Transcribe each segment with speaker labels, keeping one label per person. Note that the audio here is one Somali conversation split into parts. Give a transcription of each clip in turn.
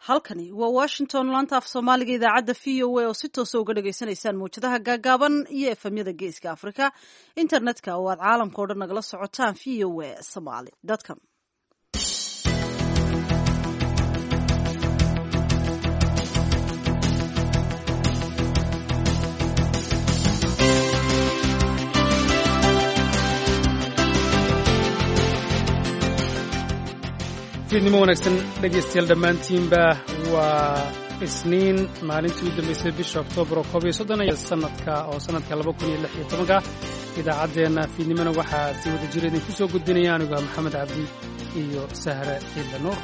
Speaker 1: halkani waa washington laanta af soomaaliga idaacadda v o a oo si toosa uga dhagaysanaysaan mawjadaha gaagaaban iyo efemyada geeska afrika internetka oo aad caalamka o dhan nagala socotaan v o a somaly com
Speaker 2: fiidnimo wanaagsan dhegaystayaal dhammaantiinba waa isniin maalintii u dambaysay bisha oktoobar oo 11 sanadka 2016 idaacaddeenna fiidnimona waxaa sii wada jira idinku soo gudbinaya anigu maxamed cabdi iyo sahre ciidla nuur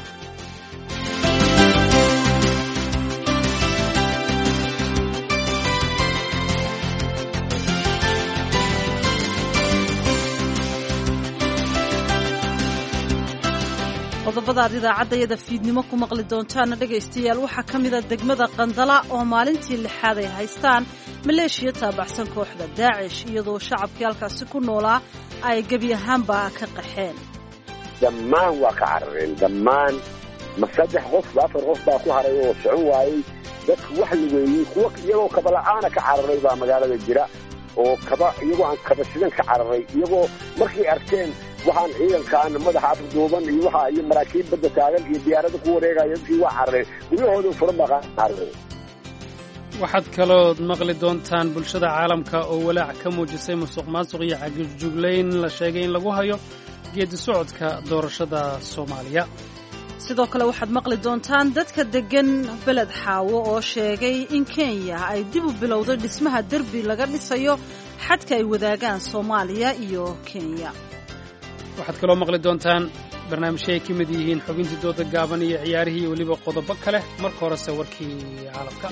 Speaker 1: qodobada aad idaacaddayada fiidnimo ku maqli doontaana dhegaystayaal waxaa ka mida degmada qandala oo maalintii lixaad ay haystaan maleeshiya taabacsan kooxda daacish iyadoo shacabkii halkaasi ku noolaa ay gebi ahaanba ka qaxeen
Speaker 3: dhammaan waa ka carareen dhammaan ma 3 qof 4 qof baa ku haray oo socon waayey dadku wax lugeeyey kuwa iyagoo kabala'aana ka cararay baa magaalada jira oo iyagoo aan kabashidan ka cararay iyagoo markay arkeen waxaan ciidankaan madaxa afduuban iyo iyo maraakiib badda taagan iyo diyaarada ku wareegaya dadkii waa carareen guryahooda furan baa carareen
Speaker 2: waxaad kalood maqli doontaan bulshada caalamka oo walaac ka muujisay musuqmaasuq iyo cagajuglayn la sheegay in lagu hayo geedi socodka doorashada Soomaaliya
Speaker 1: sidoo kale waxaad maqli doontaan dadka degan beled xaawo oo sheegay in Kenya ay dib u bilowday dhismaha derbi laga dhisayo xadka ay wadaagaan Soomaaliya iyo Kenya
Speaker 2: waxaad kaloo maqli doontaan barnaamijyo ay ka mid yihiin xubintii dooda gaaban iyo ciyaarihii iyo weliba qodobo kale marka horese warkii caalamka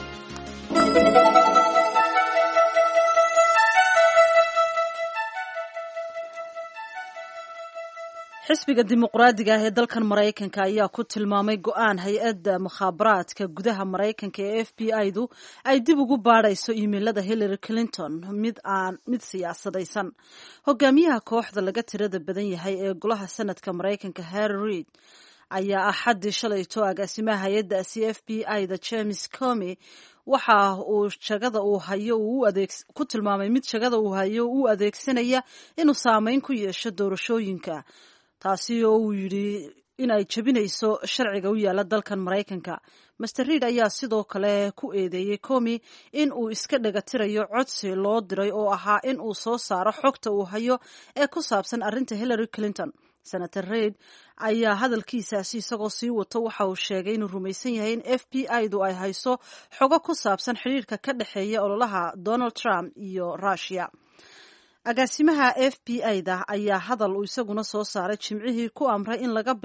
Speaker 1: xisbiga dimuqraadiga ah ee dalkan Mareykanka ayaa ku tilmaamay go'aan hay-adda mukhaabaraadka gudaha Mareykanka ee FBI-du ay dib ugu baadhayso iimaylada Hillary Clinton mid siyaasadaysan hogaamiyaha kooxda laga tirada badan yahay ee golaha sanadka Mareykanka Harry Reid ayaa axadii shalayto agaasimaha hay-addaasi FBI-da James Comey waxa uu shaqada uu hayo ku tilmaamay mid shaqada uu hayo uu adeegsanaya inuu saameyn ku yeesho doorashooyinka taasi oo uu yidhi in ay jebinayso sharciga u yaala dalkan Mareykanka Mr. Reid ayaa sidoo kale ku eedeeyey Comey in uu iska dhagatirayo codsi loo diray oo ahaa in uu soo saaro xogta uu hayo ee ku saabsan arrinta Hillary Clinton Senator Reid ayaa hadalkiisaasi isagoo sii wato waxa uu sheegay inuu rumaysan yahay in FBI-du ay hayso xogo ku saabsan xiriirka ka dhexeeya ololaha Donald Trump iyo Russia agaasimaha FBI-da ayaa hadal uu isaguna soo saaray jimcihii ku amray in la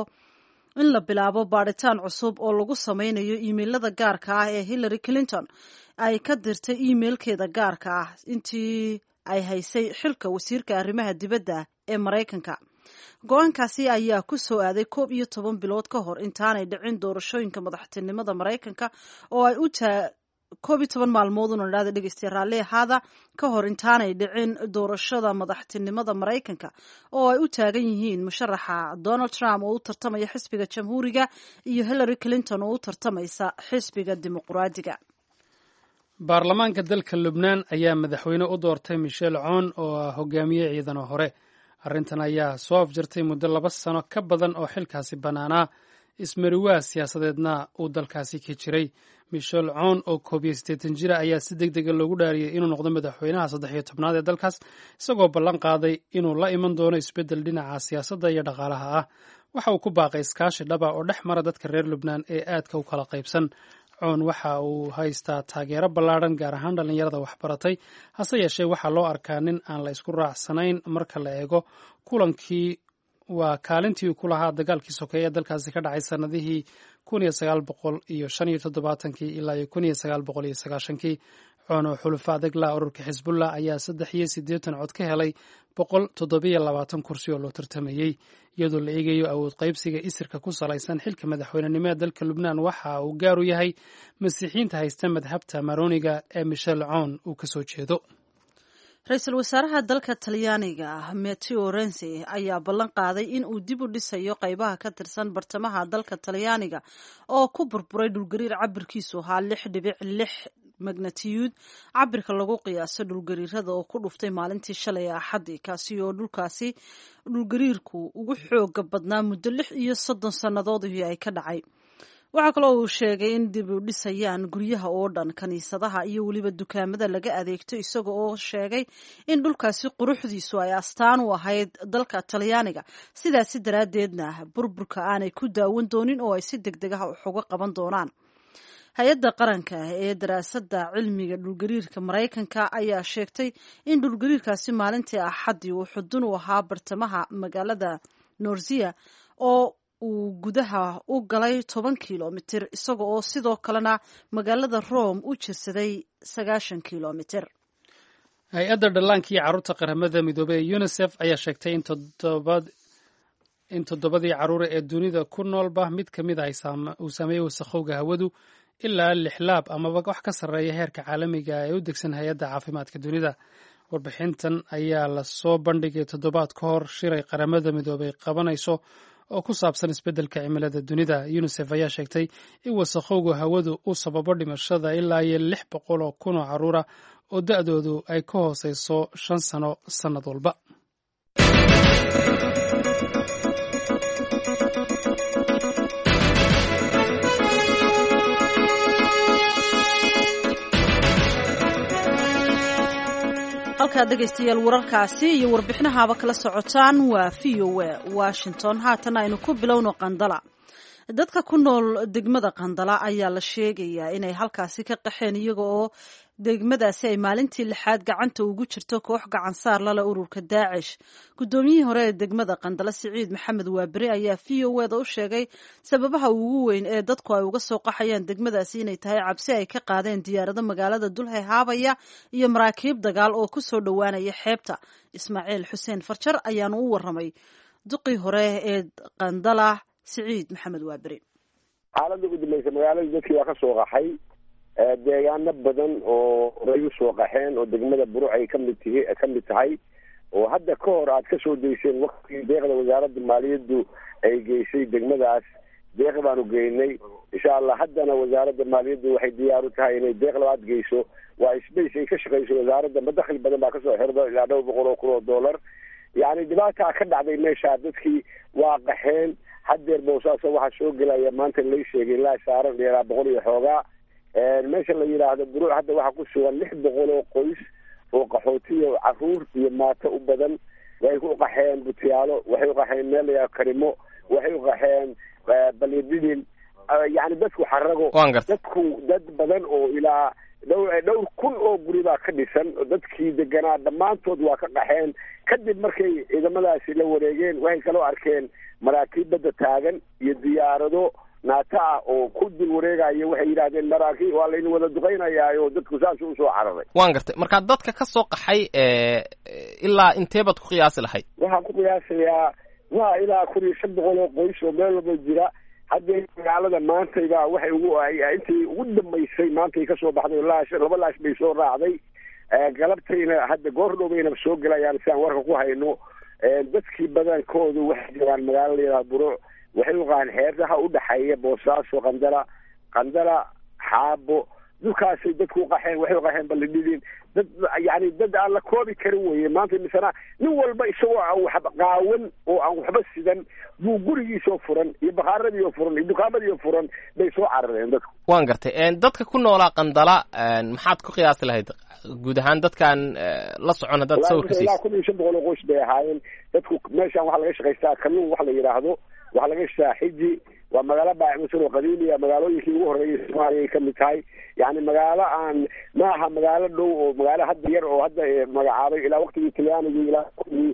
Speaker 1: bilaabo baadhitaan cusub oo lagu sameynayo iimaylada gaarka ah ee Hillary Clinton ay ka dirtay iimaylkeeda gaarka ah intii ay haysay xilka wasiirka arrimaha dibadda ee Mareykanka go-aankaasi ayaa ku soo aaday 11 bilood ka hor intaanay dhicin doorashooyinka madaxtinimada Mareykanka oo ay 11 maalmood una dhacday dhageystayaal raalli ahaada ka hor intaanay dhicin doorashada madaxtinimada Mareykanka oo ay u taagan yihiin musharaxa Donald Trump oo u tartamaya xisbiga Jamhuuriga iyo Hillary Clinton oo u tartamaysa xisbiga Dimuqraadiga
Speaker 2: baarlamaanka dalka Lubnaan ayaa madaxweyne u doortay Michel Aoun oo hogaamiye ciidan hore arrintan ayaa soo afjartay muddo 2 sano ka badan oo xilkaasi banaanaa ismariwaa siyaasadeedna uu dalkaasi ka jiray Michel Aoun oo 81 jir ayaa si degdeg loogu dhaariyay inuu noqdo madaxweynaha 13aad ee dalkaas isagoo ballan qaaday inuu la iman doono isbeddel dhinaca siyaasadda iyo dhaqaalaha ah waxa uu ku baaqay iskaashi dhab ah oo dhex mara dadka reer Lubnaan ee aadka u kala qaybsan Aoun waxa uu haystaa taageero ballaaran gaar ahaan dhalinyarada waxbaratay hase yeeshee waxaa loo arkaa nin aan la isku raacsanayn marka la eego kaalintii uu ku lahaa dagaalkii sokeeye ee dalkaasi ka dhacay sanadihii 1975 ilaa 1990 Aoun oo xulufo adag la ururka Xisbullah ayaa 83 cod ka helay 127 kursi oo loo tartamayey iyadoo la eegayo awood qaybsiga isirka ku salaysan xilka madaxweynenimo ee dalka Lubnaan waxa uu gaar u yahay masiixiinta haysta madhabta Maroniga ee Michel Aoun uu ka soo jeedo
Speaker 1: ra-iisul wasaaraha dalka talyaaniga Matteo Renzi ayaa ballan qaaday in uu dib u dhisayo qaybaha ka tirsan bartamaha dalka talyaaniga oo ku burburay dhulgariir cabirkiisu ahaa 6.6 magnatiyuud cabirka lagu qiyaaso dhulgariirada oo ku dhuftay maalintii shalay Axadii kaasi oo dhulgariirku ugu xooga badnaa muddo 36 sannadood ay ka dhacay. waxaa kaloo uu sheegay in dib u dhisayaan guryaha oo dhan kaniisadaha iyo weliba dukaamada laga adeegto isaga oo sheegay in dhulkaasi quruxdiisu ay astaan u ahayd dalka talyaaniga sidaasi daraaddeedna burburka aanay ku daawan doonin oo ay si degdeg ah wax uga qaban doonaan. hay-adda qaranka ee daraasadda cilmiga dhulgariirka Maraykanka ayaa sheegtay in dhulgariirkaasi maalintii Axadii uu xudun u ahaa bartamaha magaalada Norcia oo uu gudaha u galay 10 kilomitir isaga oo sidoo kalena magaalada Rome u jirsaday 90 kilomitir.
Speaker 2: hay-adda dhallaanka iyo carruurta qaramada midoobay ee UNICEF ayaa sheegtay in toddobadii carruur ee dunida ku noolba mid ka mid ah uu saameeyey wasakhowga hawadu ilaa 6 laab amaba wax ka sarreeya heerka caalamiga ee u degsan hay-adda caafimaadka dunida. warbixintan ayaa la soo bandhigay toddobaad ka hor shiray qaramada midoobay qabanayso oo ku saabsan isbeddelka cimilada dunida. UNICEF ayaa sheegtay in wasakhowga hawadu uu sababo dhimashada ilaa 600,000 oo carruura oo da'doodu ay ka hooseyso 5 sano sannad walba.
Speaker 1: halkaad dhegaystayaal wararkaasi iyo warbixinahaaba kala socotaan waa VOA Washington. haatan aynu ku bilowno Qandala. dadka ku nool degmada Qandala ayaa la sheegayaa inay halkaasi ka qaxeen iyaga oo degmadaasi ay maalintii 6aad gacanta ugu jirto koox gacan saar lala ururka Daacish. gudoomiyihii hore ee degmada Qandala Siciid Maxamed Waaberi ayaa VOA-da u sheegay sababaha ugu weyn ee dadku ay uga soo qaxayaan degmadaasi inay tahay cabsi ay ka qaadeen diyaarado magaalada dulhay haabaya iyo maraakiib dagaal oo ku soo dhowaanaya xeebta. Ismaaciil Xuseen Farjar ayaanu u waramay duqii hore ee Qandala Siciid Maxamed Waaberi.
Speaker 3: xaaladda ugu dambaysa magaalada dadkii waa ka soo qaxay deegaano badan oo horay u soo qaxeen oo degmada Buruc ay ka mid tahay oo hadda ka hor aad ka soo deyseen waqtigii deeqda wasaaradda maaliyaddu ay geysay degmadaas deeq baanu geynay insha Allah. haddana wasaaradda maaliyaddu waxay diyaar u tahay inay deeq labaad geyso. waa space ay ka shaqeyso wasaaradda madakhil badan baa ka soo xirdo ilaa $200,000 yani dhibaataa ka dhacday meesha dadkii waa qaxeen. haddeer boosaaso waxaa soo gelaya maanta lay sheegay ilaa saaran 100 iyo xoogaa. meesha la yiraahdo Buruc hadda waxaa ku sugan 600 oo qoys oo qaxootiyo carruur iyo maato u badan. way ku qaxeen Butiyaalo, waxay u qaxeen meel la Karimo, waxay u qaxeen Balyadidin. yani dadku xarago dad badan oo ilaa dhowr kun oo guri baa ka dhisan. dadkii deganaa dhammaantood waa ka qaxeen kadib markay ciidamadaasi la wareegeen. waxay kaloo arkeen maraakiib badda taagan iyo diyaarado naata ah oo ku dul wareegaya. waxay yidhaahdeen maraakiib waa laynu wada duqaynayaa oo dadku saas u soo cararay.
Speaker 4: waan gartay. marka dadka ka soo qaxay ilaa intee baad ku qiyaasi lahayd?
Speaker 3: waxaan ku qiyaasayaa waa ilaa 1,500 oo qoys oo meel walba jira. hadda magaalada maantayba waxay intii ugu dambaysay maantay ka soo baxday 2 laash bay soo raacday. galabtayna hadda goor dhowbayna soo gelayaan si aan warka ku hayno. dadkii badankoodu waxay jiraan magaalada Buruc. waxay u qaan xeertaha u dhaxeeya Boosaaso Qandala Xaabo. dhulkaasay dadku qaxeen. waxay u qaxeen Balyadidin. dad aan la koobi karin weeye. maanta misana nin walba isagoo aan waxba qaawan oo aan waxba sidan buu gurigiisoo furan iyo bakhaaradiioo furan iyo dukaamadii furan bay soo carareen dadku.
Speaker 4: waan gartay. dadka ku noolaa Qandala maxaad ku qiyaasi lahayd guud ahaan dadkan la socon haddaad sawirka siiso?
Speaker 3: 1,500 oo qoys bay ahaayeen dadku. meeshaan waxaa laga shaqaystaa kalluun wax la yidhaahdo. waxaa laga shaqaa xiji. waa magaalo baaxmusan oo qadiimiya magaalooyinkii ugu horreeyay Soomaaliya ka mid tahay. yani magaalo aan maaha magaalo dhow oo magaalo hadda yar oo hadda magacaabay ilaa waqtigii Talyaaniga ilaa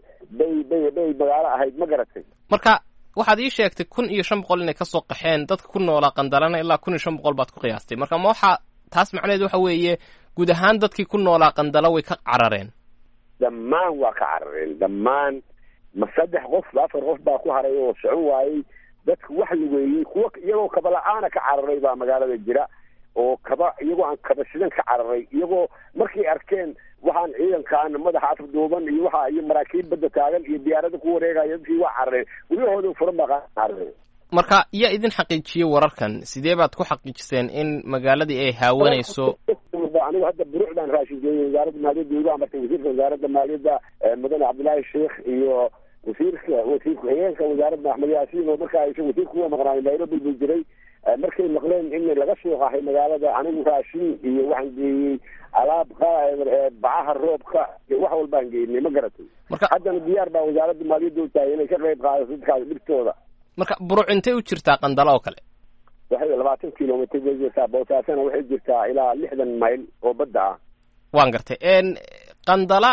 Speaker 3: bay magaalo ahayd. ma garatay?
Speaker 4: marka waxaad ii sheegtay 1,500 inay ka soo qaxeen dadka ku noolaa Qandalana ilaa 1,500 baad ku qiyaastay. marka ma waxa taas macnaheedu waxa weeye guud ahaan dadkii ku noolaa Qandala way ka carareen?
Speaker 3: dhammaan waa ka carareen dhammaan. ma 3 qof 4 qof baa ku haray oo socon waayey. dadku wax lugeeyey kuwa iyagoo kabala'aana ka cararay baa magaalada jira oo iyagoo aan kabashidan ka cararay, iyagoo markay arkeen waxaan ciidankaan madaxa afduuban iyo iyo maraakiib badda taagan iyo diyaarada ku wareegaya, dadkii waa carareen, guryahooda furan baa carareen.
Speaker 4: marka yaa idin xaqiijiyey wararkan? sidee baad ku xaqiijiseen in magaaladii ay haawanayso?
Speaker 3: anigu hadda burucdaan raashin geeyey wasaaradda maaliyadda igu amartay wasiirka wasaaradda maaliyadda mudane cabdullaahi sheekh iyo wasiir ku-xigeenka wasaaradda axmed yaasiin oo markaa wasiirka uga maqnaayo nairobi buu jiray. markay maqleen in laga soo qaxay magaalada, anigu raashin iyo waxaan geeyey alaab bacaha roobka iyo wax walbaan geynay, ma garatay. haddana diyaar baa wasaaradda maaliyadda u tahay inay ka qayb qaadato dadkaas dhibtooda.
Speaker 4: marka buruc intay u jirtaa Qandala oo kale?
Speaker 3: waxay 20 kilomitir bay jirtaa, Boosaaso waxay jirtaa ilaa 60 mayl oo badda ah.
Speaker 4: waan gartay. Qandala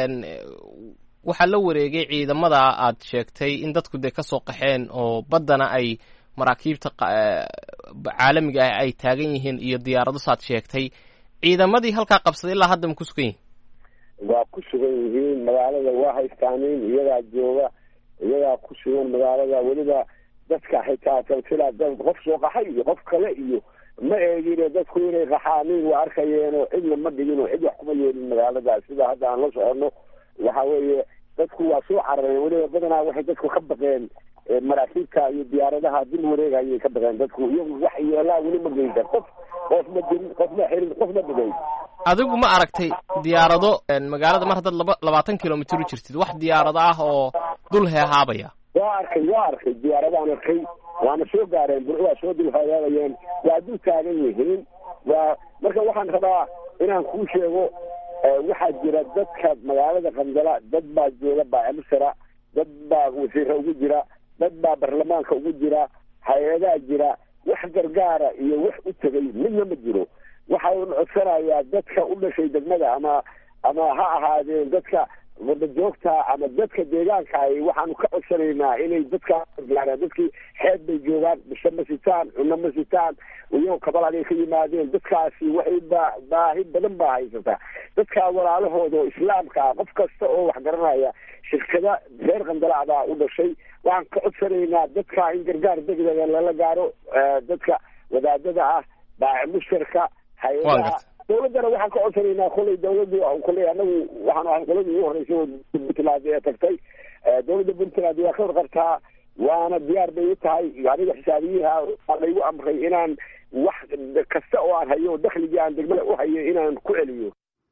Speaker 4: waxaa la wareegay ciidamada aad sheegtay in dadku de ka soo qaxeen oo baddana ay maraakiibta caalamiga ah ay taagan yihiin iyo diyaarado saad sheegtay. ciidamadii halkaa qabsaday ilaa hadda ma ku sugan yihiin?
Speaker 3: waa ku sugan yihiin, magaalada waa haystaaniin, iyagaa jooga, iyagaa ku sugan magaalada. weliba dadka xitaa silsila qof soo qaxay iyo qof kale iyo ma eegine dadku inay qaxaaniin waa arkayeenoo cidna ma dhigin oo cid wax kuma yeelin magaalada. sida hadda aan la soconno waxa weeye dadku waa soo carareen, weliba badanaa waxay dadku ka baqeen maraakiibta iyo diyaaradaha dil wareegayay ka baqeen dadku, iyagu wax yeelaa weli ma geyda, qof ma jirin, qof ma xirin, qof ma dhigay.
Speaker 4: adigu ma aragtay diyaarado magaalada mar haddaad 20 kilomitir u jirtid wax diyaarado ah oo dul heehaabaya?
Speaker 3: waa arkay diyaaradaan arkay, waana soo gaareen, waa soo dul hagaagayeen, waa dul taagan yihiin. marka waxaan rabaa inaan kuu sheego, waxaa jira dadka magaalada Qandala, dad baa jooga baacimisara, dad baa wasiiro ugu jira, dad baa baarlamaanka ugu jira, hay-adaa jira, wax gargaara iyo wax u tegay midna ma jiro. waxaan codsanayaa dadka u dhashay degmada ama ha ahaadeen dadka wada joogta ama dadka deegaanka ay, waxaanu ka codsanaynaa inay dadka gaaraan. dadkii xeeb bay joogaan, bisha ma sitaan, cunno ma sitaan, iyagoo kabalagay ka yimaadeen. dadkaasi waxay baahi badan baa haysataa. dadka walaalahooda oo islaamka ah, qof kasta oo wax garanaya, shirkada reer Qandala baa u dhashay. waxaan ka codsanaynaa dadka in gargaar degdega lala gaaro, dadka wadaadada ah, baaci mushtarka, hay-adaha dawladdana waxaan ka codsanaynaa. kolay dawladdu kolay anagu waxaan ahay qoladii ugu horreysay oo Puntland ee tagtay. dawladda Puntland waa ka warqabtaa, waana diyaar bay u tahay. aniga xisaabiyaha waa laygu amray inaan wax kasta oo aan hayo, dakhligii aan degmada u hayo inaan ku celiyo.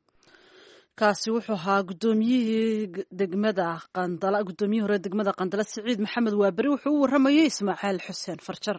Speaker 1: kaasi wuxuu ahaa gudoomiyihii degmada Qandala, gudoomiyihii hore degmada Qandala Siciid Maxamed Waaberi, wuxuu u waramayay Ismaaciil Xuseen Farjar.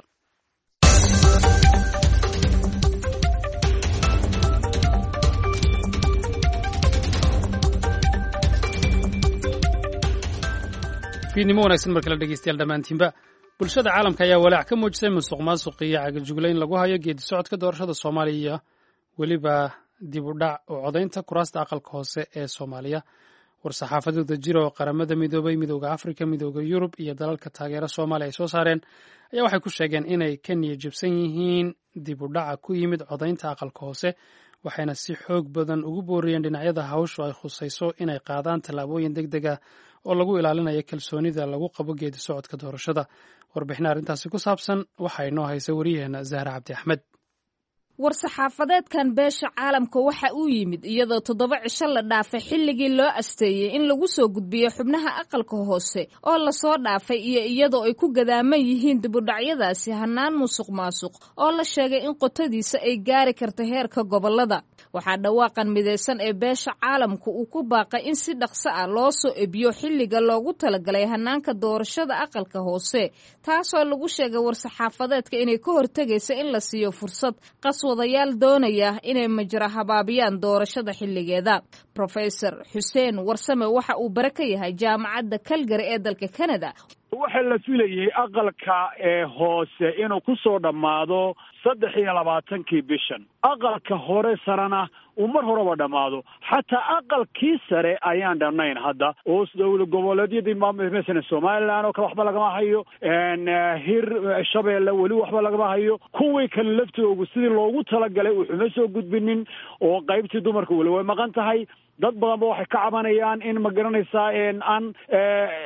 Speaker 2: fiidnimo wanaagsan mar kale dhegeystayaal dhammaantiinba. bulshada caalamka ayaa walaac ka muujisay musuqmaasuq iyo cagajuglayn lagu hayo geedi socodka doorashada Soomaaliya, weliba dib u dhac oo codaynta kuraasta aqalka hoose ee Soomaaliya. war-saxaafadooda jira oo qaramada midoobay, midowda Afrika, midowda Yurub iyo dalalka taageera Soomaaliya ay soo saareen ayaa waxay ku sheegeen inay ka niyad jabsan yihiin dib u dhaca ku yimid codaynta aqalka hoose, waxayna si xoog badan ugu booriyeen dhinacyada hawshu ay khusayso inay qaadaan tallaabooyin degdega oo lagu ilaalinayo kalsoonida lagu qabo geedi socodka doorashada. warbixin arrintaasi ku saabsan waxaa inoo haysa wariyaheena Zahra Cabdi Axmed.
Speaker 5: war-saxaafadeedkan beesha caalamka waxa uu yimid iyadoo 7 cisho la dhaafay xilligii loo asteeyey in lagu soo gudbiyo xubnaha aqalka hoose oo lasoo dhaafay, iyo iyadoo ay ku gadaaman yihiin dibudhacyadaasi hanaan musuq-maasuq oo la sheegay in qotadiisa ay gaari karta heerka gobolada. waxaa dhawaaqan midaysan ee beesha caalamku uu ku baaqay in si dhaqso ah loo soo ebiyo xilliga loogu talagalay hanaanka doorashada aqalka hoose, taasoo lagu sheegay war-saxaafadeedka inay ka hortegaysa in la siiyo fursad wadayaal doonaya inay majra habaabiyaan doorashada xilligeeda. Professor Xuseen Warsame waxa uu bare ka yahay jaamacadda Calgary ee dalka Canada.
Speaker 6: waxa la filayay aqalka hoose inuu ku soo dhamaado 23 bishan, aqalka hore sarana uu mar horeba dhamaado. xataa aqalkii sare ayaan dhamnayn hadda, oo dowlad goboleedyadii mesela Somaliland oo kale waxba lagama hayo, hir Shabeelle weli waxba lagama hayo. kuwii kale laftoodu sidii loogu talagalay wuxuuna soo gudbinin, oo qaybtii dumarku weli way maqan tahay. dad badan ba waxay ka cabanayaan in ma garanaysaa aan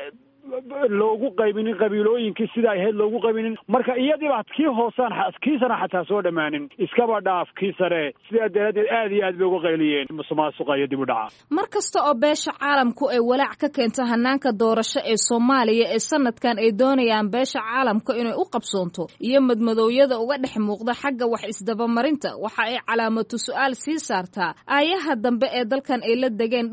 Speaker 6: loogu qaybinin qabiilooyinkii sida ay ahayd loogu qaybinin marka iyadiiba kii hoosaan kiisana xataa soo dhammaanin iskaba dhaaf kii sare sidaa daraaddeed aad iyo aad bay uga qayliyeen musuqmaasuqa iyo dib u dhaca
Speaker 5: mar kasta oo beesha caalamku ay walaac ka keento hanaanka doorasho ee Soomaaliya ee sanadkan ay doonayaan beesha caalamka inay u qabsoonto iyo madmadooyada uga dhex muuqda xagga wax isdabamarinta waxa ay calaamatu su'aal sii saartaa aayaha dambe ee dalkan ay la degeen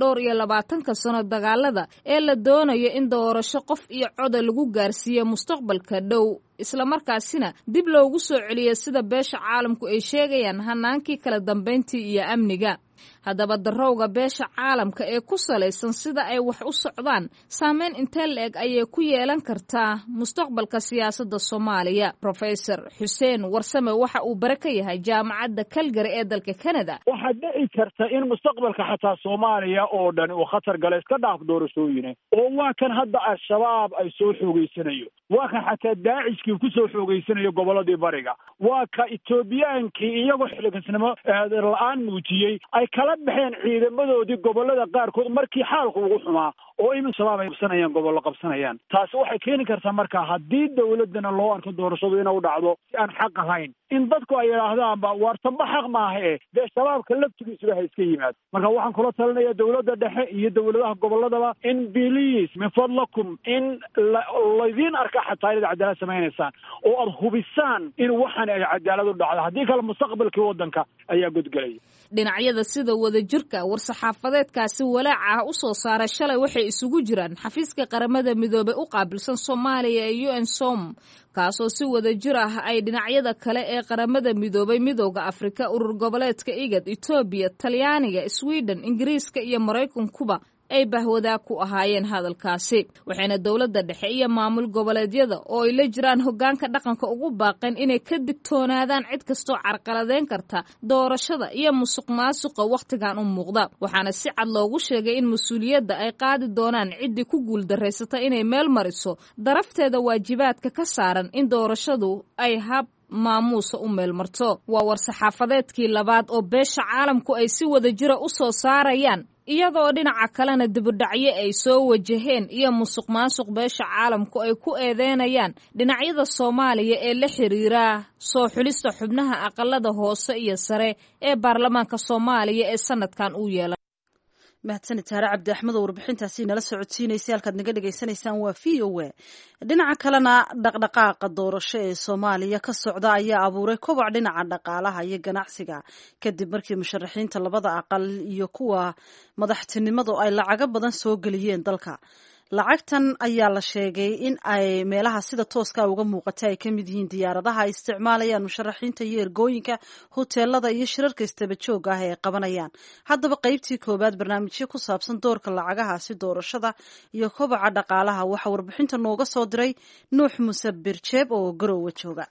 Speaker 5: 22 sano dagaalada ee la doonayo in doorasho qof iyo cod lagu gaarsiiyo mustaqbalka dhow isla markaasina dib loogu soo celiyo sida beesha caalamku ay sheegayaan hanaankii kala dambeyntii iyo amniga haddaba darowga beesha caalamka ee ku salaysan sida ay wax u socdaan saameyn intee la-eg ayay ku yeelan kartaa mustaqbalka siyaasadda Soomaaliya Professor Xuseen Warsame waxa uu bare ka yahay jaamacadda Calgary ee dalka Canada
Speaker 6: waxaa dhici karta in mustaqbalka xataa Soomaaliya oo dhan uu khatar galo iska dhaaf doorashooyin oo waa kan hadda al-shabaab ay soo xoogeysanayo waa kan xataa daacishkii ku soo xoogeysanayo goboladii bariga waa ka Ethiopiankii iyagoo xilligaasnimo la'aan muujiyay ay kala baxeen ciidamadoodii gobolada qaarkood markii xaalku ugu xumaa oo in shabaab ay qabsanayaan gobollo qabsanayaan taasi waxay keeni kartaa marka haddii dawladana loo arko doorashadu inay u dhacdo si aan xaq ahayn in dadku ay yidhaahdaanba waartanba xaq maaha dee shabaabka laftigiisuba ha iska yimaado marka waxaan kula talinayaa dawladda dhexe iyo dawladaha gobolladaba in biliis min fadlakum in laydiin arka xataa inaad cadaalad samaynaysaan oo aad hubisaan in waxaan ay cadaalad u dhacdo haddii kale mustaqbalkii waddanka ayaa godgelaya
Speaker 5: dhinacyada sida wadajirka war-saxaafadeedkaasi walaaca ah u soo saaray shalay waxay isugu jiraan xafiiska qaramada midoobay u qaabilsan Soomaaliya ee UNSOM kaasoo si wadajir ah ay dhinacyada kale ee qaramada midoobay midowga Afrika urur goboleedka IGAD Ethiopia Talyaaniga Sweden Ingiriiska iyo Mareykankuba ay bahwadaa ku ahaayeen hadalkaasi waxayna dawladda dhexe iyo maamul goboleedyada oo ay la jiraan hoggaanka dhaqanka ugu baaqeen inay ka digtoonaadaan cid kastoo carqaladeyn karta doorashada iyo musuqmaasuqa wakhtigan u muuqda waxaana si cad loogu sheegay in mas-uuliyadda ay qaadi doonaan ciddii ku guuldarraysata inay meel mariso darafteeda waajibaadka ka saaran in doorashadu ay hab maamuusa u meel marto waa war-saxaafadeedkii labaad oo beesha caalamku ay si wadajira u soo saarayaan iyadoo dhinaca kalena dibudhacyo ay soo wajaheen iyo musuqmaasuq beesha caalamku ay ku eedeynayaan dhinacyada Soomaaliya ee la xiriira soo xulista xubnaha aqalada hoose iyo sare ee baarlamaanka Soomaaliya ee sanadkan uu yeelay
Speaker 1: mahadsanid Taare Cabdi Axmed oo warbixintaasi nala socodsiinaysay halkaad naga dhageysanaysaan waa VOA dhinaca kalena dhaqdhaqaaqa doorasho ee Soomaaliya ka socda ayaa abuuray koboc dhinaca dhaqaalaha iyo ganacsiga kadib markii musharaxiinta labada aqal iyo kuwa madaxtinimadu ay lacago badan soo geliyeen dalka lacagtan ayaa la sheegay in ay meelaha sida tooska uga muuqata ay ka mid yihiin diyaaradaha ay isticmaalayaan musharaxiinta iyo ergooyinka hoteelada iyo shirarka istaba joog ah ee qabanayaan haddaba qaybtii koowaad barnaamijyo ku saabsan doorka lacagahaasi doorashada iyo koboca dhaqaalaha waxaa warbixinta nooga soo diray Nuux Muuse Birjeeb oo Garowe jooga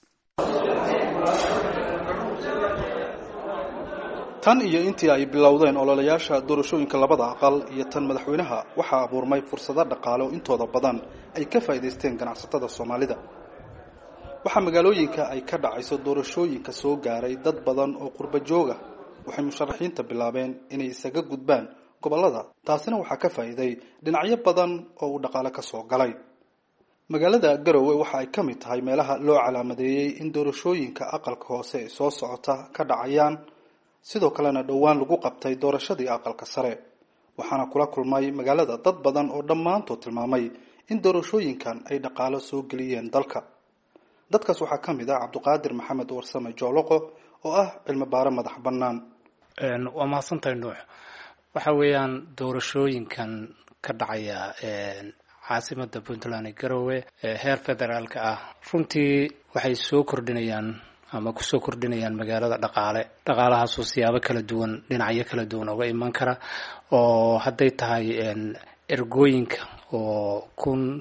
Speaker 7: tan iyo intii ay bilowdeen ololayaasha doorashooyinka labada aqal iyo tan madaxweynaha waxaa abuurmay fursado dhaqaale oo intooda badan ay ka faa'iideysteen ganacsatada Soomaalida waxaa magaalooyinka ay ka dhacayso doorashooyinka soo gaaray dad badan oo qurba jooga waxay musharaxiinta bilaabeen inay isaga gudbaan gobolada taasina waxaa ka faa'iiday dhinacyo badan oo uu dhaqaale ka soo galay magaalada Garowe waxa ay ka mid tahay meelaha loo calaamadeeyay in doorashooyinka aqalka hoose ee soo socota ka dhacayaan sidoo kalena dhowaan lagu qabtay doorashadii aqalka sare waxaana kula kulmay magaalada dad badan oo dhammaantood tilmaamay in doorashooyinkan ay dhaqaale soo geliyeen dalka dadkaas waxaa ka mid ah Cabduqaadir Maxamed Warsame Jooloqo oo ah cilmi baare madax bannaan
Speaker 2: waa mahadsantahay Nuux waxa weeyaan doorashooyinkan ka dhacaya caasimada Puntland Garowe heer federaalka ah runtii waxay soo kordhinayaan ama ku soo kordhinayaan magaalada dhaqaalahaas oo siyaabo kala duwan dhinacyo kala duwan uga iman kara oo hadday tahay ergooyinka oo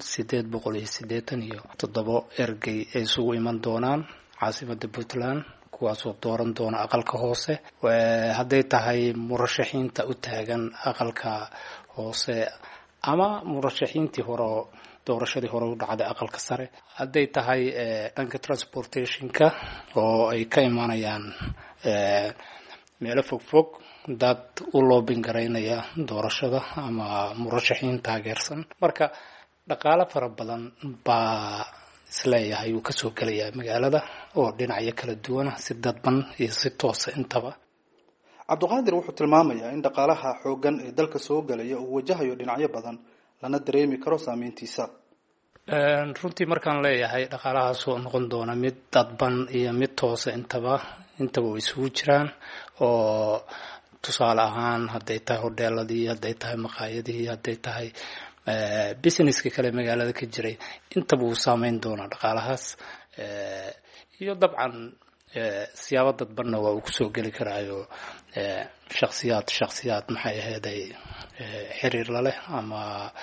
Speaker 2: 1887 ergey ay isugu iman doonaan caasimada Puntland kuwaasoo dooran doona aqalka hoose hadday tahay murashaxiinta u taagan aqalka hoose ama murashaxiintii hore doorashadii hore u dhacday aqalka sare hadday tahay dhanka transportationka oo ay ka imanayaan meelo fogfog dad u loobin garaynaya doorashada ama murashaxiin taageersan marka dhaqaale fara badan baa isleeyahay uu kasoo gelayaa magaalada oo dhinacyo kala duwana si dadban iyo si toosa intaba.
Speaker 7: cabdiqaadir wuxuu tilmaamayaa in dhaqaalaha xooggan ee dalka soo galaya uu wajahayo dhinacyo badan lana dareemi karo saameyntiisa.
Speaker 2: runtii markaan leeyahay dhaqaalahaas oo noqon doona mid dadban iyo mid toosa intaba way isugu jiraan, oo tusaale ahaan hadday tahay hodheeladii, hadday tahay maqaayadihii, hadday tahay businesska kale magaalada ka jiray, intaba uu saameyn doonaa dhaqaalahaas. iyo dabcan siyaabo dadbanna waa uu kusoo geli karaayo shaksiyaad maxay aheeday xiriir la leh ama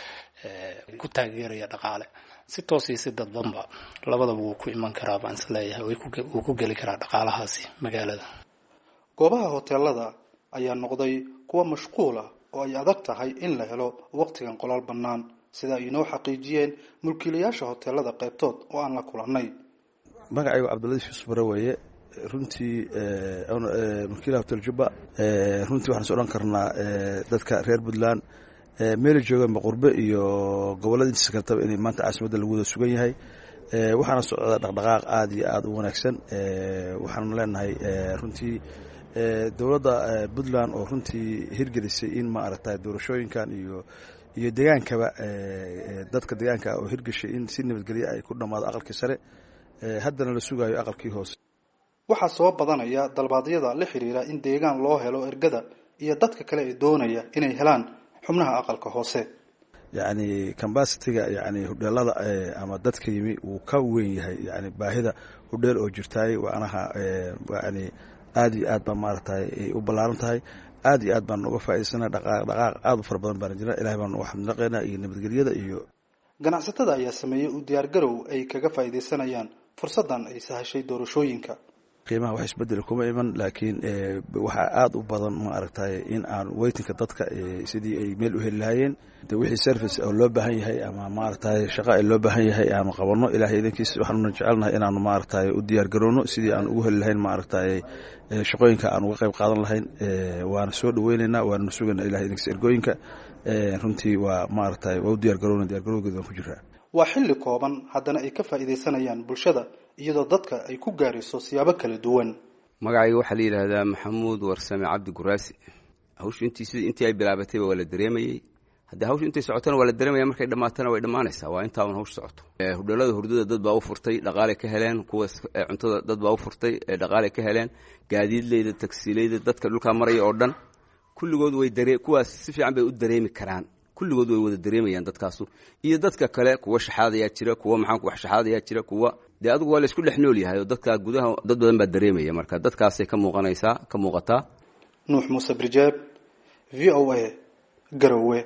Speaker 2: ku taageeraya dhaqaale si toos iyo si dadbanba labadaba wuu ku iman karaa baan isleeyahay, wuu ku geli karaa dhaqaalahaasi magaalada.
Speaker 7: goobaha hoteelada ayaa noqday kuwa mashquul ah oo ay adag tahay in la helo waqtigan qolal bannaan, sida ay inoo xaqiijiyeen mulkiilayaasha hoteelada qaybtood oo aan la kulannay.
Speaker 8: magacaygu cabdiladiif yusuf bare weeye. runtii mulkiilaha hotel jubba, runtii waxaan is odhan karnaa dadka reer puntland meela joogaan qurbe iyo gobollada intiisa kaletaba inay maanta caasimadda lagu wada sugan yahay. waxaana socda dhaqdhaqaaq aad iyo aad u wanaagsan. waxaanu leenahay runtii dowladda puntland oo runtii hirgelisay in maaragtay doorashooyinkan iyo degaankaba dadka deegaanka oo hirgeshay in si nabadgelyo ay ku dhammaado aqalkii sare, haddana la sugayo aqalkii hoose.
Speaker 7: waxaa soo badanaya dalbaadyada la xiriira in deegaan loo helo ergada iyo dadka kale ee doonaya inay helaan xubnaha aqalka hoose.
Speaker 8: yacni cambasitiga yacni hodheelada ama dadka yimi wuu ka weyn yahay yacni baahida hodheel oo jirtaay waanaha yacni aad iyo aad baa maaragtay u ballaaran tahay. aad iyo aad baan uga faa'iidaysanaa dhaqaaq aad u fara badan baan jira. ilaahay baan wax naqeynaa iyo nabadgelyada. iyo
Speaker 7: ganacsatada ayaa sameeyey u diyaargarow ay kaga faa'iidaysanayaan fursaddan ay sahashay doorashooyinka.
Speaker 8: qiimaha wax isbedel kuma iman, laakiin waxaa aad u badan maaragtay in aan weytinka dadka sidii ay meel u heli lahaayeen wixii service oo loo baahan yahay ama maaragtay shaqo ay loo baahan yahay aanu qabanno. ilaahay idinkiisa waxaanu jecelnahay inaanu maaragtay u diyaar garowno sidii aan ugu heli lahayn maaragtay shaqooyinka aan uga qayb qaadan lahayn. waana soo dhaweynaynaa, waana sugaynaa ilaahay idinkiisa ergooyinka. runtii waa maaragtay waa u diyaar garowna, diyaar garowgeeda waan ku jiraa.
Speaker 7: waa xilli kooban haddana ay ka faa'iidaysanayaan bulshada iyadoo dadka ay ku gaarayso siyaabo kala duwan.
Speaker 9: magacayga waxaa la yidhaahdaa maxamuud warsame cabdi guraasi. hawshu intii ay bilaabatayba waa la dareemayey. haddii hawshu intay socotana waa la dareemaya, markay dhammaatana way dhammaanaysaa. waa intaa un hawshu socoto. hodheelada hurdada dad baa u furtay, dhaqaalay ka heleen. kuwa cuntada dad baa u furtay, dhaqaalay ka heleen. gaadiidleyda, tagsiileyda, dadka dhulkaa maraya oo dhan kulligood kuwaas si fiican bay u dareemi karaan. kulligood way wada dareemayaan dadkaasu. iyo dadka kale kuwa shaxaadayaa jira, kuwa wax shaxaadayaa jira, kuwa dee adigu waa la isku dhex nool yahay oo dadka gudaha dad badan baa dareemaya. marka dadkaasay ka muuqataa.
Speaker 7: nuux muuse birjeeb, v o a, garowe.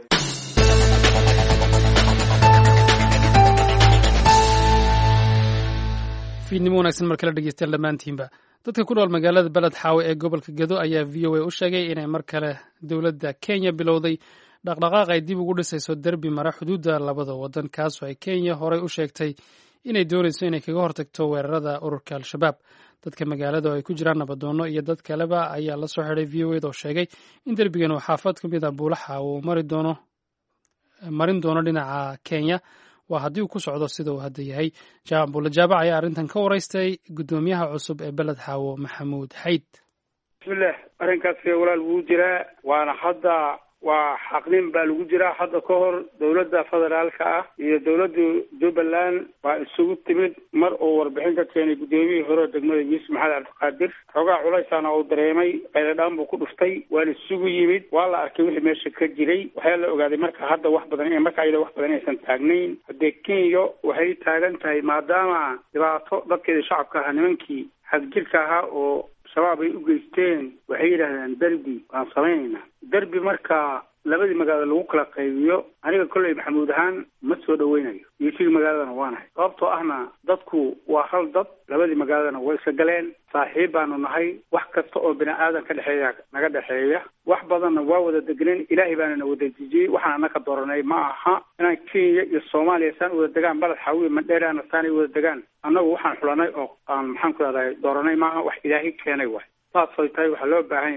Speaker 2: fiidnimo wanaagsan mar kale dhegeystayaal dhammaantiinba. dadka ku nool magaalada beled xaawe ee gobolka gedo ayaa v o a u sheegay inay mar kale dowladda kenya bilowday dhaqdhaqaaq ay dib ugu dhisayso derbi mara xuduudda labada waddan, kaasoo ay kenya horey u sheegtay inay doonayso inay kaga hortagto weerarada ururka al-shabaab. dadka magaalada oo ay ku jiraan nabadoonno iyo dad kaleba ayaa la soo xidhay v o eda oo sheegay in derbigan uu xaafad ka mid a buulaxa uu marin doono dhinaca kenya. waa haddii uu ku socdo sida uu hadda yahay. buule jaabac ayaa arrintan ka waraystay guddoomiyaha cusub ee beled xaawo maxamuud xayd.
Speaker 10: bismillah, arrinkaasi walaal wuu jiraa, waana hadda waa xaqnin baa lagu jiraa. hadda ka hor dowladda federaalka ah iyo dowladda jubbaland baa isugu timid mar uu warbixin ka keenay guddoomiyihii hore degmada yuusuf maxamed cabdiqaadir. xoogaa culaysaana uu dareemay, qayladhaan buu ku dhuftay, waana isugu yimid, waa la arkay wixii meesha ka jiray. waxaa la ogaaday marka hadda wax badan marka ayada wax badan aysan taagnayn. haddee kenya waxay taagan tahay maadaama dhibaato dadkeeda shacabka ahaa nimankii xadjirka ahaa oo shabaab ay u geysteen, waxay yidhaahdeen derbi waan samaynaynaa. derbi marka labadii magaalo lagu kala qaybiyo, aniga kolley maxamuud ahaan ma soo dhaweynayo. iyosigii magaaladana waanahay, sababtoo ahna dadku waa hal dad. labadii magaaladana way isa galeen, saaxiib baanu nahay. wax kasta oo bini aadan ka dhexeeya naga dhexeeya. wax badanna waa wada degneen, ilaahay baana na wada dejiyey. waxaan anaka dooranay ma aha inaan kenya iyo soomaaliya saan wada degaan, baled xaawiya mandheeraana saanay wada degaan. annagu waxaan xulanay oo aan maxaan ku rahday dooranay maaha, wax ilaahay keenay waay. saasay tahay waxaa loo baahan yahay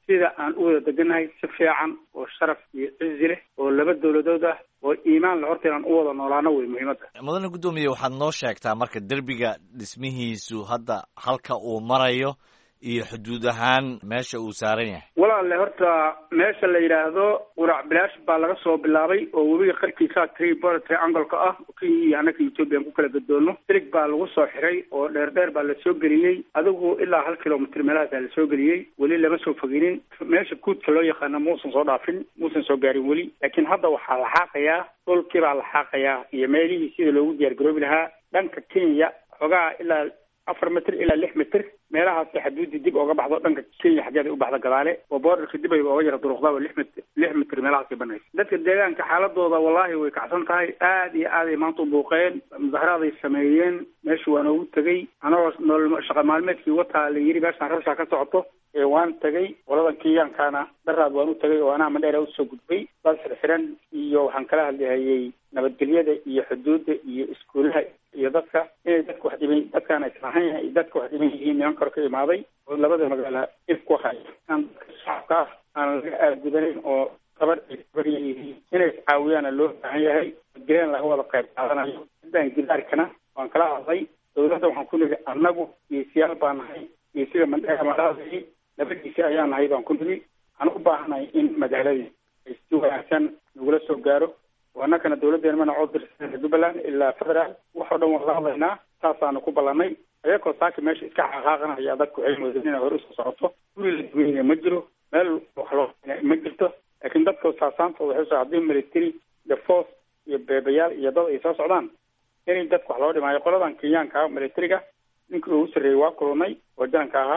Speaker 10: sida aan u wada deganahay si fiican oo sharaf iyo cizi leh oo laba dowladood ah oo iimaan la horta inaan u wada noolaano wey muhiimadda.
Speaker 11: mudane guddoomiye waxaad noo sheegtaa marka derbiga dhismihiisu hadda halka uu marayo iyo xuduud ahaan meesha uu saaran yahay.
Speaker 10: walaalle horta meesha la yidhaahdo qurac bilaash baa laga soo bilaabay oo webiga qarkiisa triangle-ka ah kii iyo annaka Ethiopia ku kala gadoono silig baa lagu soo xiray oo dheer baa la soo geliyey adigu ilaa 1 kilomitir meelahaas la soo geliyey weli lama soo foginin meesha kuudka loo yaqaano muusan soo dhaafin muusan soo gaarin weli laakiin hadda waxaa la xaaqayaa dhulkii baa la xaaqayaa iyo meelihii sida loogu diyaargaroobi lahaa dhanka Kenya xogaa ilaa 4 mitir ilaa 6 mitir meelahaas xaduudi dib uga baxdo dhanka Kenya xageeda u baxda gadaale oo borderka dib ay uga yara duruqdaa 6 mitir meelahaas ay banayso dadka deegaanka xaaladooda wallahi way kacsan tahay aad iyo aad ay maanta u buuqeen mudaharaad ay sameeyeen meesha waan ugu tagay anoo shaqo maalmeedkii wataa la yiri meeshaan rabsha ka socoto waan tagay qoladan Kenyankana daraad waan u tagay oo anaa Mandheera u soo gudbay bal xiran iyo waxaan kala hadlayay nabadgelyada iyo xuduudda iyo iskuulaha iyo dadka inay dadku wax dhibay dadkaan islahayn dadku wax dhibay niman kor ka imaaday oo labada magaalo ifku hay aan shacabka aan laga aadgudanin oo tabariyay inay caawiyaan loo baahan yahay jireen laga wada qayb qaadanayo intaan gidaarkana waan kala hadlay dowladda waxaan ku niri annagu iyo siyaal baan nahay iyo sida Mandheera malaadii nabadiisa ayaan nahay baan ku niri aan u baahanahay in magaaladii ay si wanaagsan nagula soo gaaro وأنا دولتنا من عودر جبلان إلا فدرال وحده والله لنا تاسان كوبلاني أيكو ساكي ماشي إسكع حقنا هي ذاك علم وزنين هرس صعطة كل اللي مجرو مال وحلو مجرته لكن ذاك تاسان فوحش عدين مرتري دفوس يبيال يضل إساس عدان يعني ذاك حلو ما يقول عن كيان كا مرتريكا يمكن يوصل واقروني وجان كها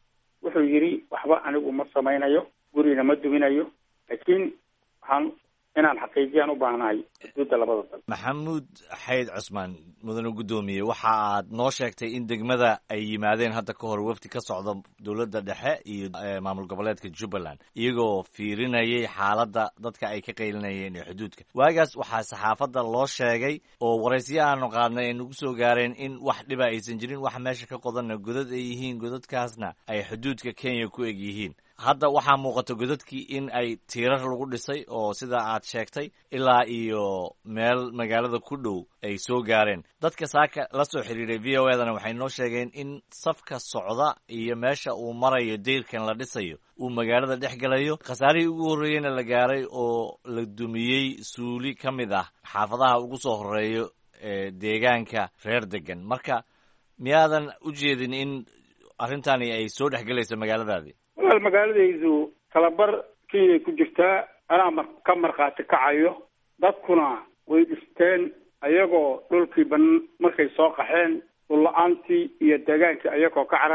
Speaker 10: وحيري وحبا أنا ومصمين أيو قرينا مدوين أيو لكن عن inaan xaqiijiyaan u baahnahay xuduudda labada dal.
Speaker 11: maxamuud xayd cusmaan mudane guddoomiye waxa aad noo sheegtay in degmada ay yimaadeen hadda ka hor wafdi ka socda dowladda dhexe iyo maamul goboleedka Jubbaland iyagoo fiirinayay xaaladda dadka ay ka qaylinayeen ee xuduudka waagaas waxaa saxaafadda loo sheegay oo waraysiyo aanu qaadnay ay nagu soo gaareen in wax dhiba aysan jirin wax meesha ka qodanna godad ay yihiin godadkaasna ay xuduudka Kenya ku eg yihiin hadda waxaa muuqata godadkii in ay tiirar lagu dhisay oo sida aad sheegtay ilaa iyo meel magaalada ku dhow ay soo gaareen dadka saaka la soo xiriiray VOA-dana waxay noo sheegeen in safka socda iyo meesha uu marayo deyrkan la dhisayo uu magaalada dhex galayo khasaarihii ugu horreeyeyna la gaaray oo la dumiyey suuli ka mid ah xaafadaha ugu soo horeeyo ee deegaanka reer degan marka miyaadan u jeedin in arrintani ay soo dhexgelayso magaaladaadii
Speaker 10: walaal magaaladaydu talabar Kenya ku jirtaa anaa ka marqaati kacayo dadkuna way dhisteen ayagoo dhulkii markay soo qaxeen dhul-la'aantii iyo deegaankii ayagoo ka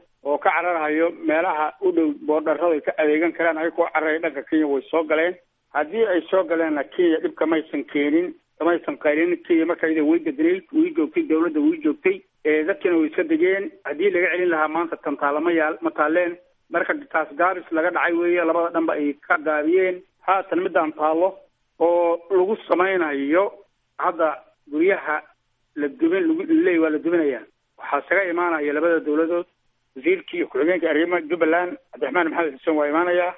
Speaker 10: cararayo meelaha u dhow boordarrada ay ka adeegan karaan ayagoo cararaya dhanka Kenya way soo galeen haddii ay soo galeenna Kenya dhibka maysan keenin kamaysan qaylin Kenya markayda way dadreey way joogtay dowladda way joogtay dadkina way iska degeen haddii laga celin lahaa maanta tantaalamayaal ma taaleen marka taas gaaris laga dhacay weeye labada dhanba ay ka gaabiyeen haatan midaan taalo oo lagu samaynayo hadda guryaha la dubin lagu leey waa la dubinayaa waxaa isaga imaanaya labada dowladood wasiirkii iyo ku-xigeenka arrimaha Jubbaland Cabdiraxmaan Maxamed Xuseen waa imaanayaa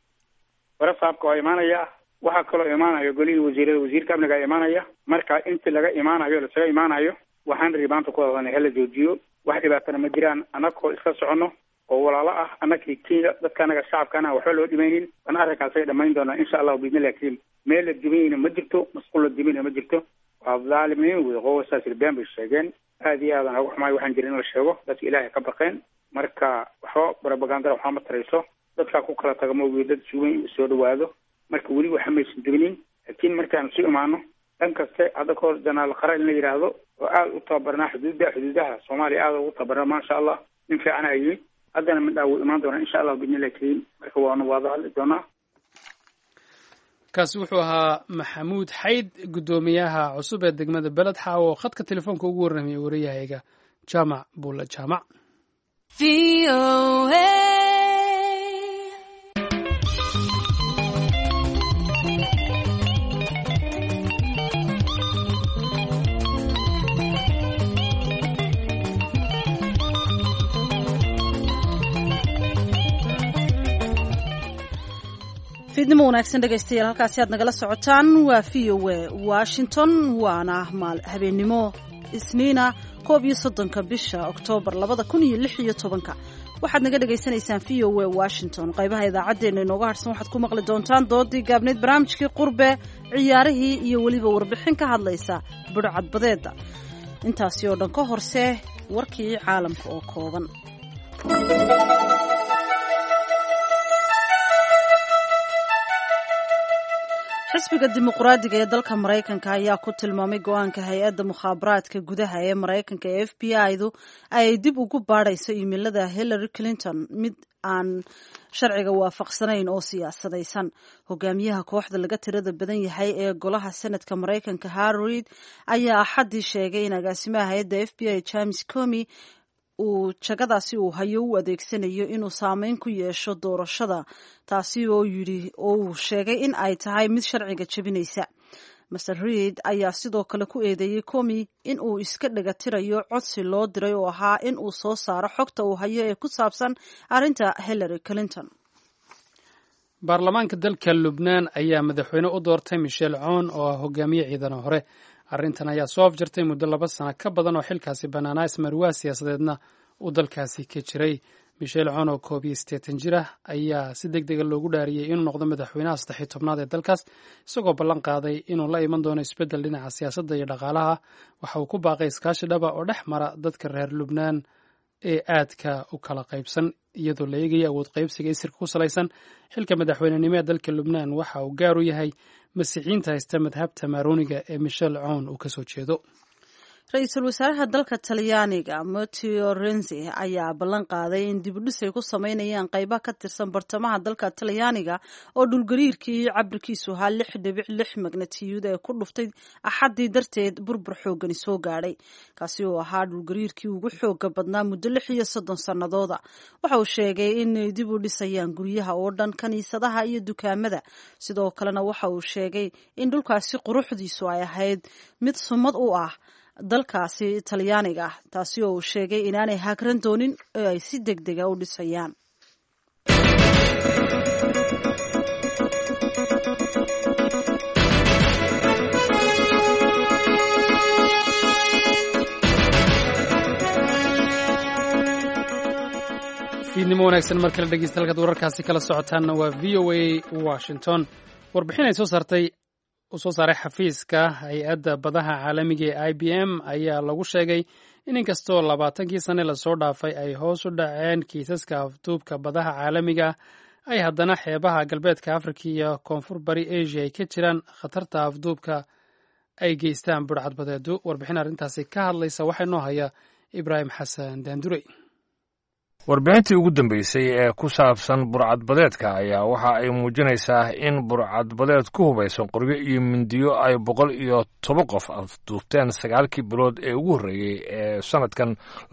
Speaker 10: warasaabka waa imaanayaa waxaa kaloo imaanaya golihii wasiirada wasiirka amniga imaanaya marka inta laga imaanayo la isaga imaanayo waxaan ribaanta ku wadana hala joojiyo wax dhibaatana ma jiraan anagoo iska socono oo walaalo ah annakii Kenya dadka anaga shacabkana waxba loo dhimaynin aan arrinkaas ay dhamayn doonaa insha Allah biidnillaahi kariim meel la dibayna ma jirto masquul la dibayna ma jirto waa dhaalimiin way qowsaas ilbaan bay sheegeen aad iyo aad aan ugu xumaay waxaan jirin la sheego dadka Ilaahay ka baqeen marka waxba propaganda waxa ma tarayso dadka ku kala tagamo dad suuban soo dhawaado marka weli waxa maysan dibinin laakiin markaan si imaano dhan kasta hadda koor janaal qaran la yiraahdo oo aad u tabarnaa xuduudaha Soomaaliya aad ugu tabarnaa ma sha Allah in fiican ayay haddana mid uu imaan doona insha Allah biidnillaahi kariim marka waanu wada hadli doonaa
Speaker 2: kaasi wuxuu ahaa maxamuud xayd guddoomiyaha cusub ee degmada beled xaawo khadka telefoonka ugu warramay wariyahayga jaamac buula jaamac
Speaker 1: fiidnimo wanaagsan dhegaystayaal halkaasi aad nagala socotaan waa VOA Washington waana habeenimo isniina 31 bisha Oktoobar 2016 waxaad naga dhageysanaysaan VOA Washington qaybaha idaacadeena inooga harsan waxaad ku maqli doontaan doodii gaabneed barnaamijkii qurbe ciyaarihii iyo waliba warbixin ka hadlaysa budhcadbadeeda intaasi oo dhan ka horse warkii caalamka oo kooban xisbiga dimuqraadiga ee dalka Mareykanka ayaa ku tilmaamay go'aanka hay'adda mukhaabaraadka gudaha ee Mareykanka ee FBI-du ay dib ugu baadhayso iimaylada Hillary Clinton mid aan sharciga waafaqsanayn oo siyaasadaysan. Hogaamiyaha kooxda laga tirada badan yahay ee golaha Senadka Mareykanka Harry Reid ayaa axadii sheegay in agaasimaha hay'adda FBI James Comey uu jagadaasi uu hayo u adeegsanayo inuu saameyn ku yeesho doorashada taasi oo yiri oo uu sheegay in ay tahay mid sharciga jabinaysa. Mr. Reid ayaa sidoo kale ku eedeeyay Comey in uu iska dhagatirayo codsi loo diray oo ahaa in uu soo saaro xogta uu hayo ee ku saabsan arrinta Hillary Clinton.
Speaker 2: Baarlamaanka dalka Lubnaan ayaa madaxweyne u doortay Michelle Aoun oo hogaamiye ciidan hore. Arrintan ayaa soo afjartay muddo 2 sano ka badan oo xilkaasi banaanaa ismarwaa siyaasadeedna uu dalkaasi ka jiray. Michelle Aoun oo 81 jir ah ayaa si degdeg ah loogu dhaariyay inuu noqdo madaxweynaha 13-aad ee dalkaas isagoo ballan qaaday inuu la iman doono isbeddel dhinaca siyaasadda iyo dhaqaalaha. Waxa uu ku baaqay iskaashi dhaba oo dhex mara dadka reer Lubnaan ee aadka u kala qaybsan iyadoo la eegaya awood qaybsiga isirka ku salaysan. Xilka madaxweynenimo ee dalka Lubnaan waxa uu gaar u yahay masiixiinta haysta madhabta Marooniga ee Michelle Aoun uu ka soo jeedo.
Speaker 1: Ra'iisul wasaaraha dalka Talyaaniga Matteo Renzi ayaa ballan qaaday in dib u dhis ay ku sameynayaan qaybaha ka tirsan bartamaha dalka Talyaaniga oo dhulgariirkii cabirkiisu ahaa 6.6 magnitude ee ku dhuftay axadii darteed burbur xooggan soo gaadhay kaasi oo ahaa dhulgariirkii ugu xoogga badnaa muddo 36 sanadooda. Waxa uu sheegay in ay dib u dhisayaan guryaha oo dhan kaniisadaha iyo dukaamada sidoo kalena waxa uu sheegay in dhulkaasi quruxdiisu ay ahayd mid sumad u ah dalkaasi Talyaaniga taasi oo uu sheegay inaanay hagran doonin oo ay si degdeg ah u dhisayaan.
Speaker 2: fiidnimo wanaagsan mar kale dhegeystayaal halkaad wararkaasi kala socotaanna waa VOA Washington. Warbixin ay soo saaray xafiiska hay-adda badaha caalamiga ee IBM ayaa lagu sheegay in inkastoo 20 sane lasoo dhaafay ay hoos u dhaceen kiisaska afduubka badaha caalamiga ay haddana xeebaha galbeedka Afrika iyo koonfur bari Asia ay ka jiraan khatarta afduubka ay geystaan budhcadbadeedu. Warbixin arrintaasi ka hadlaysa waxaa noo haya Ibraahim Xasan Daandurey.
Speaker 12: warbixintii ugu dambeysay ee ku saabsan burcadbadeedka ayaa waxa ay muujinaysaa in burcadbadeed ku hubaysan qoryo iyo mindiyo ay 110 qof afduubteen 9 bilood ee ugu horreeyey ee sanadkan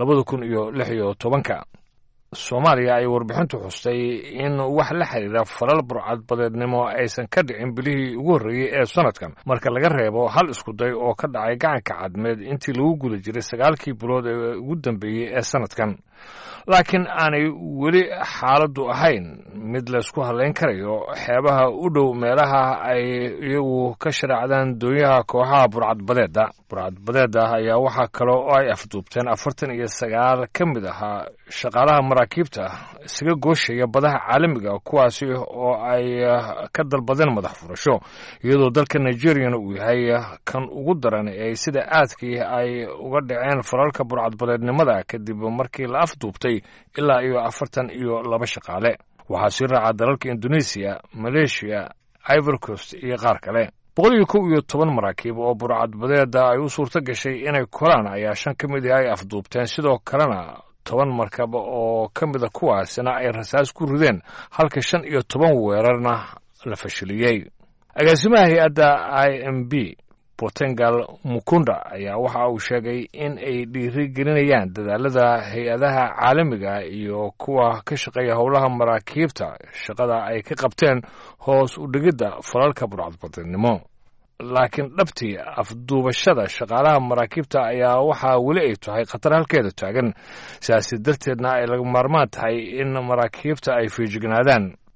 Speaker 12: 2016. Soomaaliya ay warbixintu xustay in wax la xiriira falal burcadbadeednimo aysan ka dhicin bilihii ugu horreeyey ee sanadkan marka laga reebo hal isku day oo ka dhacay gacanka cadmeed intii lagu guda jiray 9 bilood ee ugu dambeeyey ee sanadkan. laakiin aanay weli xaaladdu ahayn mid laysku halayn karayo xeebaha u dhow meelaha ay iyagu ka shareecdaan doonyaha kooxaha burcadbadeeda ayaa waxaa kale oo ay afduubteen 49 ka mid ahaa shaqaalaha maraakiibta isaga gooshaya badaha caalamiga kuwaasi oo ay ka dalbadeen madax furasho iyadoo dalka Nigeria uu yahay kan ugu daran ee sida aadkii ay uga dhaceen falalka burcadbadeednimada kadib markii la afduubtay ilaa iyo 42 shaqaale. waxaa sii raaca dalalka Indonesia, Malaysia, Ivory Coast iyo qaar kale. 111 maraakiib oo burcadbadeeda ay u suurto gashay inay koraan ayaa 5 ka mid ah ay afduubteen sidoo kalena 10 markab oo ka mid ah kuwaasina ay rasaas ku rideen halka 15 weerarna la fashiliyay. agaasimaha hay'adda IMB Portugal Mukunda ayaa waxa uu sheegay in ay dhiirigelinayaan dadaalada hay'adaha caalamiga iyo kuwa ka shaqeeya howlaha maraakiibta shaqada ay ka qabteen hoos u dhigidda falalka burcadbadeednimo. laakiin dhabtii afduubashada shaqaalaha maraakiibta ayaa waxa weli ay tahay khatar halkeeda taagan sidaas darteedna ay laga maarmaan tahay in maraakiibta ay feejignaadaan.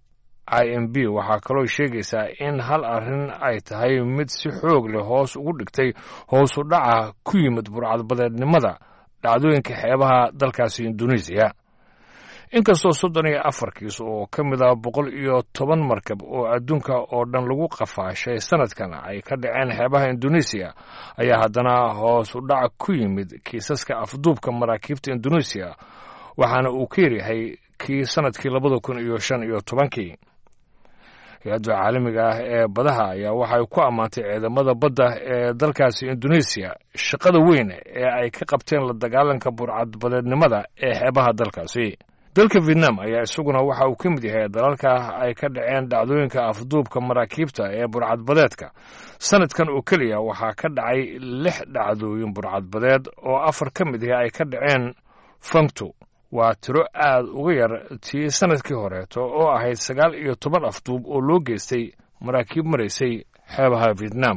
Speaker 12: IMB waxaa kaloo sheegaysaa in hal arrin ay tahay mid si xoog leh hoos ugu dhigtay hoos u dhaca ku yimid burcadbadeednimada dhacdooyinka xeebaha dalkaasi Indonesia. inkastoo 34 kiis oo ka mid ah 110 markab oo adduunka oo dhan lagu qafaashay sanadkan ay ka dhaceen xeebaha Indonesia ayaa haddana hoos u dhac ku yimid kiisaska afduubka maraakiibta Indonesia waxaana uu ka yaryahay kii sanadkii 2015. hay-adda caalamiga ah ee badaha ayaa waxay ku ammaantay ciidamada badda ee dalkaasi Indonesia shaqada weyn ee ay ka qabteen la dagaalanka burcadbadeednimada ee xeebaha dalkaasi. dalka Vietnam ayaa isaguna waxa uu ka mid yahay dalalka ay ka dhaceen dhacdooyinka afduubka maraakiibta ee burcadbadeedka. sanadkan oo kaliya waxaa ka dhacay 6 dhacdooyin burcadbadeed oo 4 ka mid ah ay ka dhaceen Fangtu. waa tiro aad uga yar tii sanadkii horeeto oo ahayd 19 afduub oo loo geystay maraakiib maraysay xeebaha Vietnam.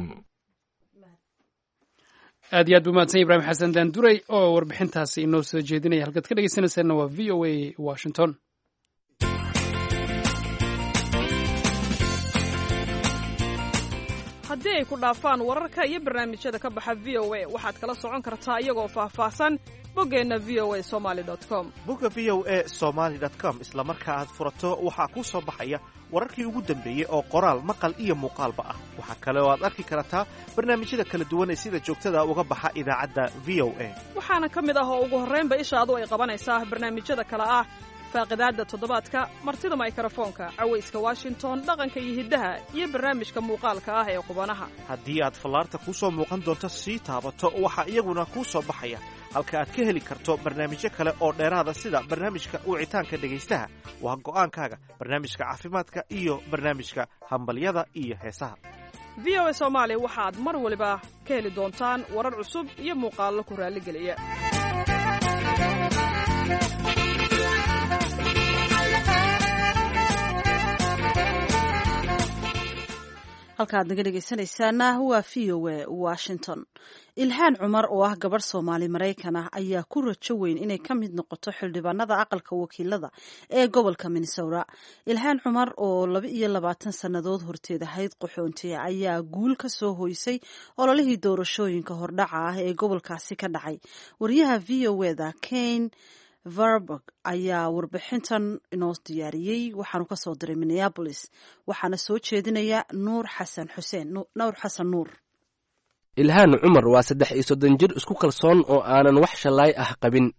Speaker 2: aad iyo aad buu mahadsan Ibraahim Xasan Daanduray oo warbixintaasi inoo soo jeedinaya. halkaad ka dhegeysanaysaana waa VOA Washington.
Speaker 13: haddii ay ku dhaafaan wararka iyo barnaamijyada ka baxa VOA waxaad kala socon kartaa iyagoo faahfaahsan boggeenna voasomali.com.
Speaker 14: bogga voasomali.com isla marka aad furato waxaa kuu soo baxaya wararkii ugu dambeeyey oo qoraal maqal iyo muuqaalba ah. waxaa kale oo aad arki kartaa barnaamijyada kala duwan ee sida joogtada uga baxa idaacadda VOA.
Speaker 13: waxaana ka mid ah oo ugu horraynba ishaadu ay qabanaysaa barnaamijyada kale ah faaqidaadda toddobaadka, martida mikrofoonka, cawayska Washington, dhaqanka iyo hiddaha, iyo barnaamijka muuqaalka ah ee qubanaha.
Speaker 14: haddii aad fallaarta kuu soo muuqan doonto sii taabato waxaa iyaguna kuu soo baxaya halka aad ka heli karto barnaamijyo kale oo dheeraada sida barnaamijka wicitaanka dhegaystaha. waa go'aankaaga barnaamijka caafimaadka iyo barnaamijka hambalyada iyo heesaha.
Speaker 13: VOA Soomaali waxaad mar waliba ka heli doontaan warar cusub iyo muuqaallo ku raalligeliya.
Speaker 1: halkaad naga dhegeysanaysaana waa VOA Washington. Ilhaan Cumar oo ah gabar Soomaali Mareykan ah ayaa ku rajo weyn inay ka mid noqoto xildhibaanada aqalka wakiilada ee gobolka Minnesota. Ilhaan Cumar oo 22 sanadood horteed ahayd qaxoontiga ayaa guul ka soo hoysay ololihii doorashooyinka hordhaca ah ee gobolkaasi ka dhacay. wariyaha VOA-da Kane Verburg ayaa warbixintan inoo diyaariyey waxaanu ka soo diray Minneapolis waxaana soo jeedinaya Nuur Xasan Nuur.
Speaker 15: Ilhaan Cumar waa 33 jir isku kalsoon oo aanan wax shalay ah qabin.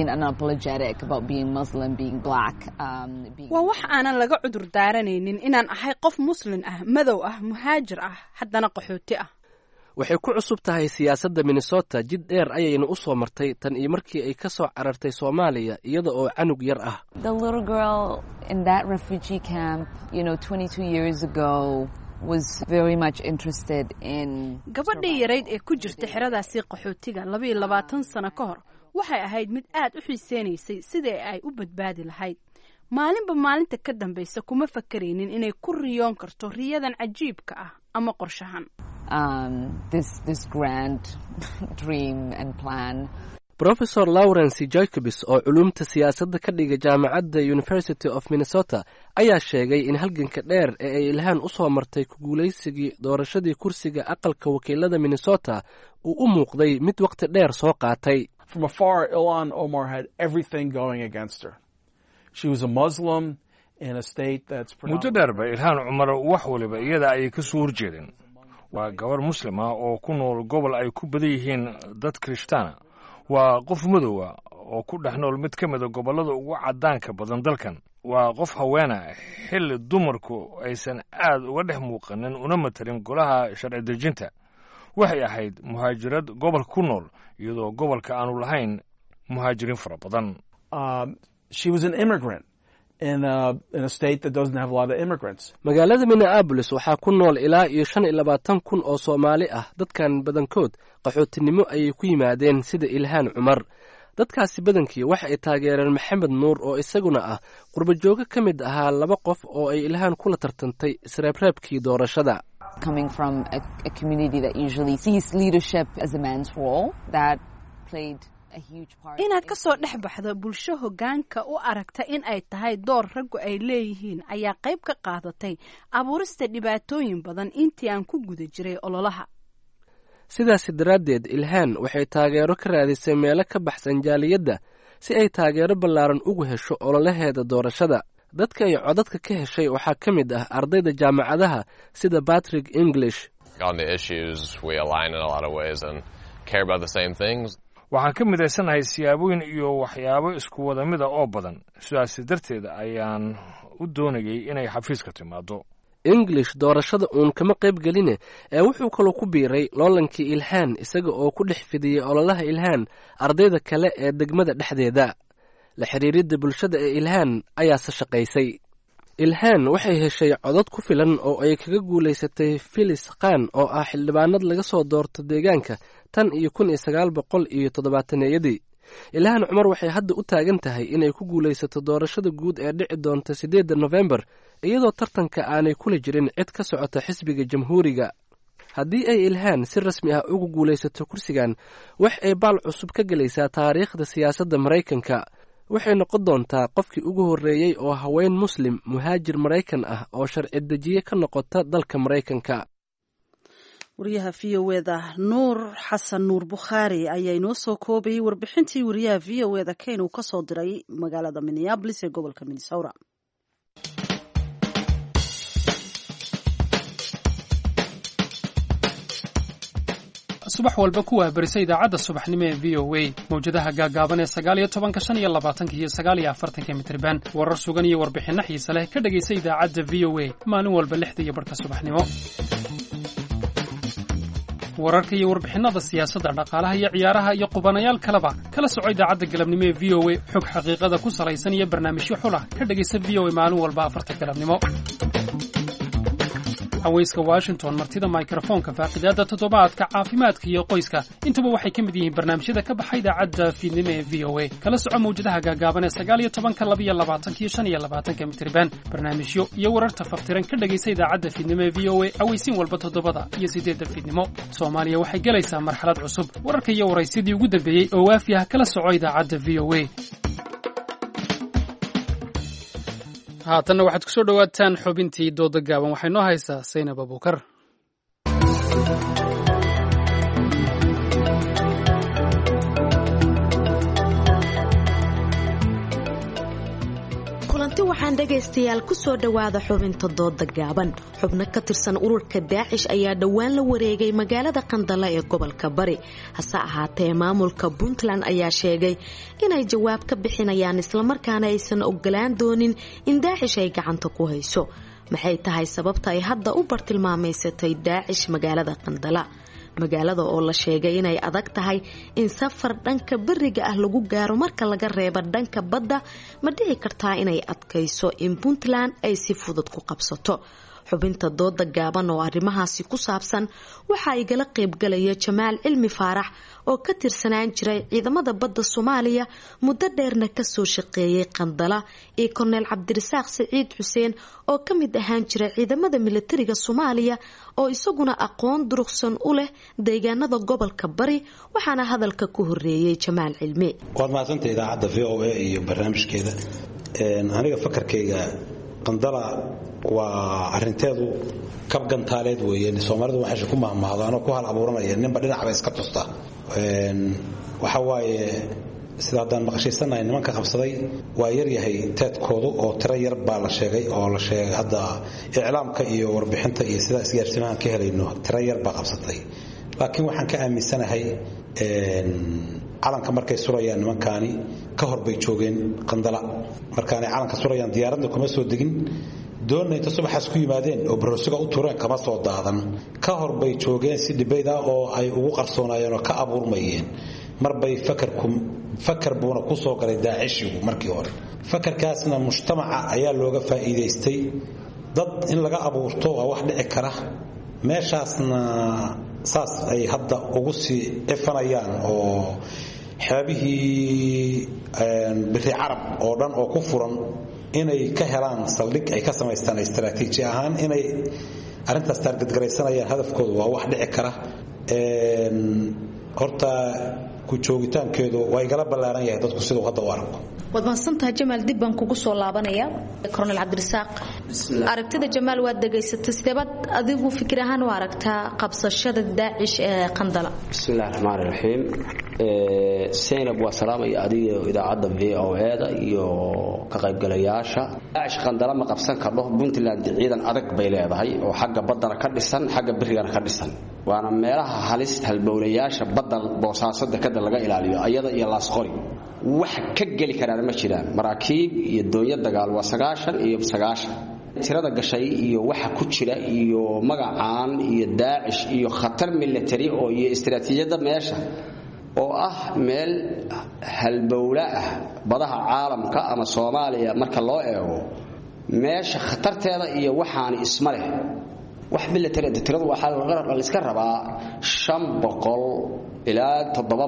Speaker 16: waa wax aanan laga cudur daaranaynin inaan ahay qof Muslim ah, madow ah, muhaajir ah, haddana qaxooti ah.
Speaker 15: waxay ku cusub tahay siyaasadda Minnesota jid dheer ayayna u soo martay tan iyo markii ay ka soo carartay Soomaaliya iyada oo canug yar ah.
Speaker 17: The little girl in that refugee camp, 22 years ago was very much interested in
Speaker 16: gabadhii yarayd ee ku jirta xeradaasi qaxootiga 22 sano ka hor waxay ahayd mid aad u xiiseenaysay sidii ay u badbaadi lahayd. maalinba maalinta ka dambaysa kuma fakaraynin inay ku riyoon karto riyadan cajiibka ah ama qorshahan.
Speaker 17: This grand dream and plan.
Speaker 15: Professor Lawrence Jacobs oo culumta siyaasadda ka dhiga jaamacadda University of Minnesota ayaa sheegay in halganka dheer ee ay Ilhaan u soo martay ku guulaysigii doorashadii kursiga aqalka wakiilada Minnesota uu u muuqday mid waqti dheer soo qaatay.
Speaker 18: From afar, Ilhan Omar had everything going against her. She was a Muslim in a state that's
Speaker 12: muddo dheerba Ilhaan Cumar wax waliba iyada ay ka soo horjeedeen. waa gabar Muslim ah oo ku nool gobol ay ku badan yihiin dad Kirishtaan. waa qof madow ah oo ku dhex nool mid ka mid ah gobollada ugu cadaanka badan dalkan. waa qof haweena xilli dumarku aysan aad uga dhex muuqanin una matarin golaha sharci dejinta. waxay ahayd muhaajirad gobolka ku nool iyadoo gobolka aanu lahayn muhaajiriin fara badan.
Speaker 18: She was an immigrant in a state that doesn't have a lot of immigrants.
Speaker 15: magaalada Minneapolis waxaa ku nool ilaa iyo 25,000 oo Soomaali ah. dadkan badankood qaxootinimo ayay ku yimaadeen sida Ilhaan Cumar. dadkaasi badankii waxa ay taageereen Maxamed Nuur oo isaguna ah qurba jooga ka mid ahaa 2 qof oo ay Ilhaan kula tartantay isreebreebkii doorashada.
Speaker 17: Coming from a community that usually sees leadership as a man's role, that played
Speaker 16: inaad ka soo dhex baxdo bulsho hoggaanka u aragta in ay tahay door raggu ay leeyihiin ayaa qayb ka qaadatay abuurista dhibaatooyin badan intii aan ku guda jiray ololaha.
Speaker 15: sidaasi daraaddeed ilhaan waxay taageero ka raadisay meelo ka baxsan jaaliyadda si ay taageero ballaaran ugu hesho ololaheeda doorashada. dadka ay codadka ka heshay waxaa ka mid ah ardayda jaamacadaha sida Patrick English.
Speaker 12: waxaan ka midaysanahay siyaabooyin iyo waxyaabo isku wada mida oo badan, sidaas darteed ayaan u doonayay inay xafiiska timaado.
Speaker 15: English doorashada uun kama qayb geline ee wuxuu kaloo ku biiray loolankii ilhaan isaga oo ku dhex fidiyey ololaha ilhaan ardayda kale ee degmada dhexdeeda. la xiriiridda bulshada ee ilhaan ayaase shaqaysay. ilhaan waxay heshay codad ku filan oo ay kaga guulaysatay Phyllis Khan oo ah xildhibaanad laga soo doorto deegaanka tan iyo 1970. ilhaan cumar waxay hadda u taagan tahay inay ku guulaysato doorashada guud ee dhici doonta 8 November iyadoo tartanka aanay kula jirin cid ka socota xisbiga jamhuuriga. haddii ay ilhaan si rasmi ah ugu guulaysato kursigan wax ay baal cusub ka gelaysaa taariikhda siyaasadda Maraykanka. waxay noqon doontaa qofkii ugu horreeyey oo haween muslim muhaajir Maraykan ah oo sharci dejiye ka noqota dalka Maraykanka.
Speaker 1: wariyaha VOAda Nuur Xasan Nuur Bukhaari ayaa inoo soo koobayay warbixintii wariyaha VOAda Kenya uu ka soo diray magaalada Minneapolis ee gobolka Minnesota.
Speaker 2: subax walba ku waabarisa idaacadda subaxnimo ee VOA mawjadaha gaagaaban ee 19, 25 iyo 49 mitirban warar sugan iyo warbixinno xiiso leh ka dhagaysa idaacadda VOA maalin walba 6 iyo barka subaxnimo. wararka iyo warbixinada siyaasadda, dhaqaalaha iyo ciyaaraha iyo qubanayaal kaleba kala soco idaacadda galabnimo ee VOA xog xaqiiqada ku salaysan iyo barnaamijyo xula ka dhagaysa VOA maalin walba 4 galabnimo. haweyska Washington, martida microfonka, faaqidaada toddobaadka, caafimaadka iyo qoyska intuba waxay ka mid yihiin barnaamijyada ka baxay idaacadda fiidnimo ee VOA. kala soco mawjadaha gaagaaban ee 19, 22 iyo 25 mitirban barnaamijyo iyo wararta faftiran ka dhagaysa idaacadda fiidnimo ee VOA aweysiin walba 7 iyo 8 fiidnimo. Soomaaliya waxay galaysaa marxalad cusub. wararka iyo waraysidii ugu dambeeyay oo waafi ah kala soco idaacadda VOA. haatanna waxaad ku soo dhowaataan xubintii dooda gaaban. waxay noo haysaa Saynab Abuukar.
Speaker 19: kulanti waxaan dhagaystayaal ku soo dhowaada xubinta dooda gaaban. xubno ka tirsan ururka Daacish ayaa dhowaan la wareegay magaalada Qandala ee gobolka Bari. hase ahaatee maamulka Puntland ayaa sheegay inay jawaab ka bixinayaan islamarkaana aysan ogolaan doonin in Daacish ay gacanta ku hayso. maxay tahay sababta ay hadda u bartilmaameysatay Daacish magaalada Qandala? magaalada oo la sheegay inay adag tahay in safar dhanka bariga ah lagu gaaro marka laga reebo dhanka badda, ma dhici kartaa inay adkayso in Puntland ay si fudud ku qabsato? xubinta dooda gaaban oo arrimahaasi ku saabsan waxa ay gala qaybgalaya Jamaal Cilmi Faarax oo ka tirsanaan jiray ciidamada badda Soomaaliya muddo dheerna ka soo shaqeeyay Qandala, iyo Colonel Cabdirasaaq Saciid Xuseen oo ka mid ahaan jiray ciidamada militariga Soomaaliya oo isaguna aqoon durugsan u leh deegaanada gobolka Bari. waxaana hadalka ku horeeyay Jamaal Cilmi.
Speaker 20: waad mahadsantahay idaacadda VOA iyo barnaamijkeeda. aniga fakarkayga Qandala waa arinteedu kab gantaaleed weeyeen. Soomaalidu waxay ku maahmaadaan oo ku hal abuuranayeen ninba dhinacba iska tusta. waxa waaye sida hadaan maqashiisanahay nimanka qabsaday waa yar yahay teedkoodu oo tiro yar baa la sheegay hadda iclaamka iyo warbixinta iyo sida isgaarsiinahan ka helayno tiro yar baa qabsatay. laakiin waxaan ka aaminsanahay calanka markay surayaan nimankaani ka hor bay joogeen Qandala. markaanay calanka surayaan diyaaradda kuma soo degin, doonna inta subaxaas ku yimaadeen oo barosiga u tureen kama soo daadan. ka hor bay joogeen si dhibayda oo ay ugu qarsoonayeen oo ka abuurmayeen. marbay fakar buuna ku soo galay Daacishigu markii hore. fakarkaasna mujtamaca ayaa looga faa'iidaystay. dad in laga abuurto waa wax dhici kara. meeshaasna saas ay hadda ugu sii cifanayaan oo xabihii bixi carab oo dhan oo ku furan inay ka helaan saldhig ay ka samaystaan istaraatiiji ahaan inay arintaas target garaysanayaan hadafkoodu waa wax dhici kara. horta ku joogitaankeedu waa igala ballaaran yahay dadku siduu hadda u arko.
Speaker 19: waad mahadsantahay Jamaal, dib baan kugu soo laabanaya. Colonel Cabdirasaaq, aragtida Jamaal waad dhageysatay, sideebad adigu fikir ahaan u aragtaa qabsashada Daacish ee Qandala?
Speaker 21: Bismillahir Rahmaanir Rahiim. Zainab waa salaamaya adiga idaacadda VOA-da iyo ka qaybgalayaasha. Daacish Qandala ma qabsan karno. Puntland ciidan adag bay leedahay oo xagga badana ka dhisan, xagga bariga ka dhisan. waana meelaha halista halbowlayaasha badda Boosaaso kada laga ilaaliyo ayada iyo Laasqori. wax ka gali karaan ma jiraan. Maraakiib iyo doonyo dagaal waa 90 iyo 90. tirada gashay iyo waxa ku jira iyo magacaan iyo Daacish iyo khatar military oo iyo istiraatiijiyada meesha oo ah meel halbowla ah badaha caalamka ama Soomaaliya marka loo eego meesha khatarteeda iyo waxaan isma leh. wax military tiradu waxa la iska rabaa 500 ilaa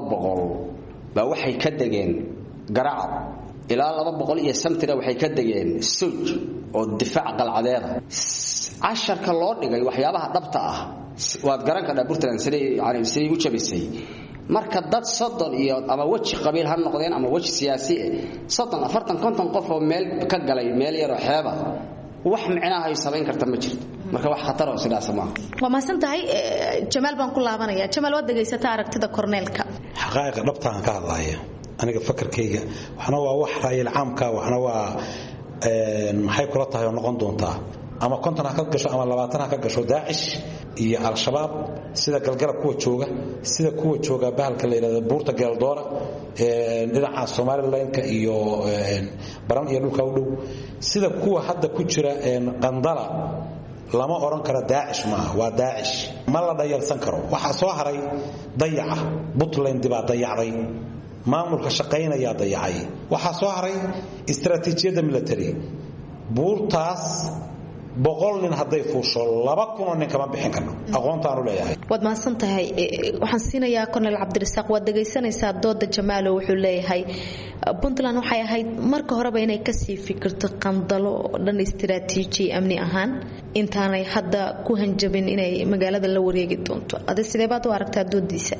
Speaker 21: 700 ba waxay ka dageen Garacad ilaa 200 iyo samtira waxay ka dageen Suuj oo difaac qalcadeeda. 10 loo dhigay waxyaabaha dhabta ah waad garan kartaa Puntland sidii u jabisay. marka dad 30 iyo ama waji qabiil ha noqdeen ama waji siyaasi 30 40 50 qof oo meel ka galay meel yar oo xeeba wax macnaha ay sameyn karta ma jirto. marka wax khatar oo sidaas ma
Speaker 19: waa ma santahay. Jamaal baan ku laabanaya. Jamaal waad dhageysatay aragtida korneelka.
Speaker 20: xaqaaqa dhabtaan ka hadlaya aniga fakarkayga waxna waa wax raayil caamka waxna waa maxay kula tahay oo noqon doontaa ama 50 ha ka gasho ama 20 ha ka gasho Daacish iyo Al-Shabaab sida galgala kuwa jooga bahalka la yiraahdo buurta Geeldoora dhinaca Soomaaliland iyo baran iyo dhulka u dhow sida kuwa hadda ku jira Qandala lama oran karo Daacish ma waa Daacish ma la dayalsan karo. waxa soo haray dayaca Puntland dibaa dayacday, maamulka shaqeynaya dayacay. waxa soo haray istiraatiijiyada military buurtaas 100 nin haday fuusho 200 nin kama bixin karno aqoontaan u leeyahay.
Speaker 19: waad mahadsantahay. waxaan siinayaa Colonel Cabdirasaaq, waad dhageysanaysaa dooda Jamaal wuxuu leeyahay Puntland waxay ahayd marka horeba inay ka sii fikirto Qandalo dhan istiraatiiji amni ahaan intaanay hadda ku hanjabin inay magaalada la wareegi doonto. adiga sidee baad u aragtaa doodiisa?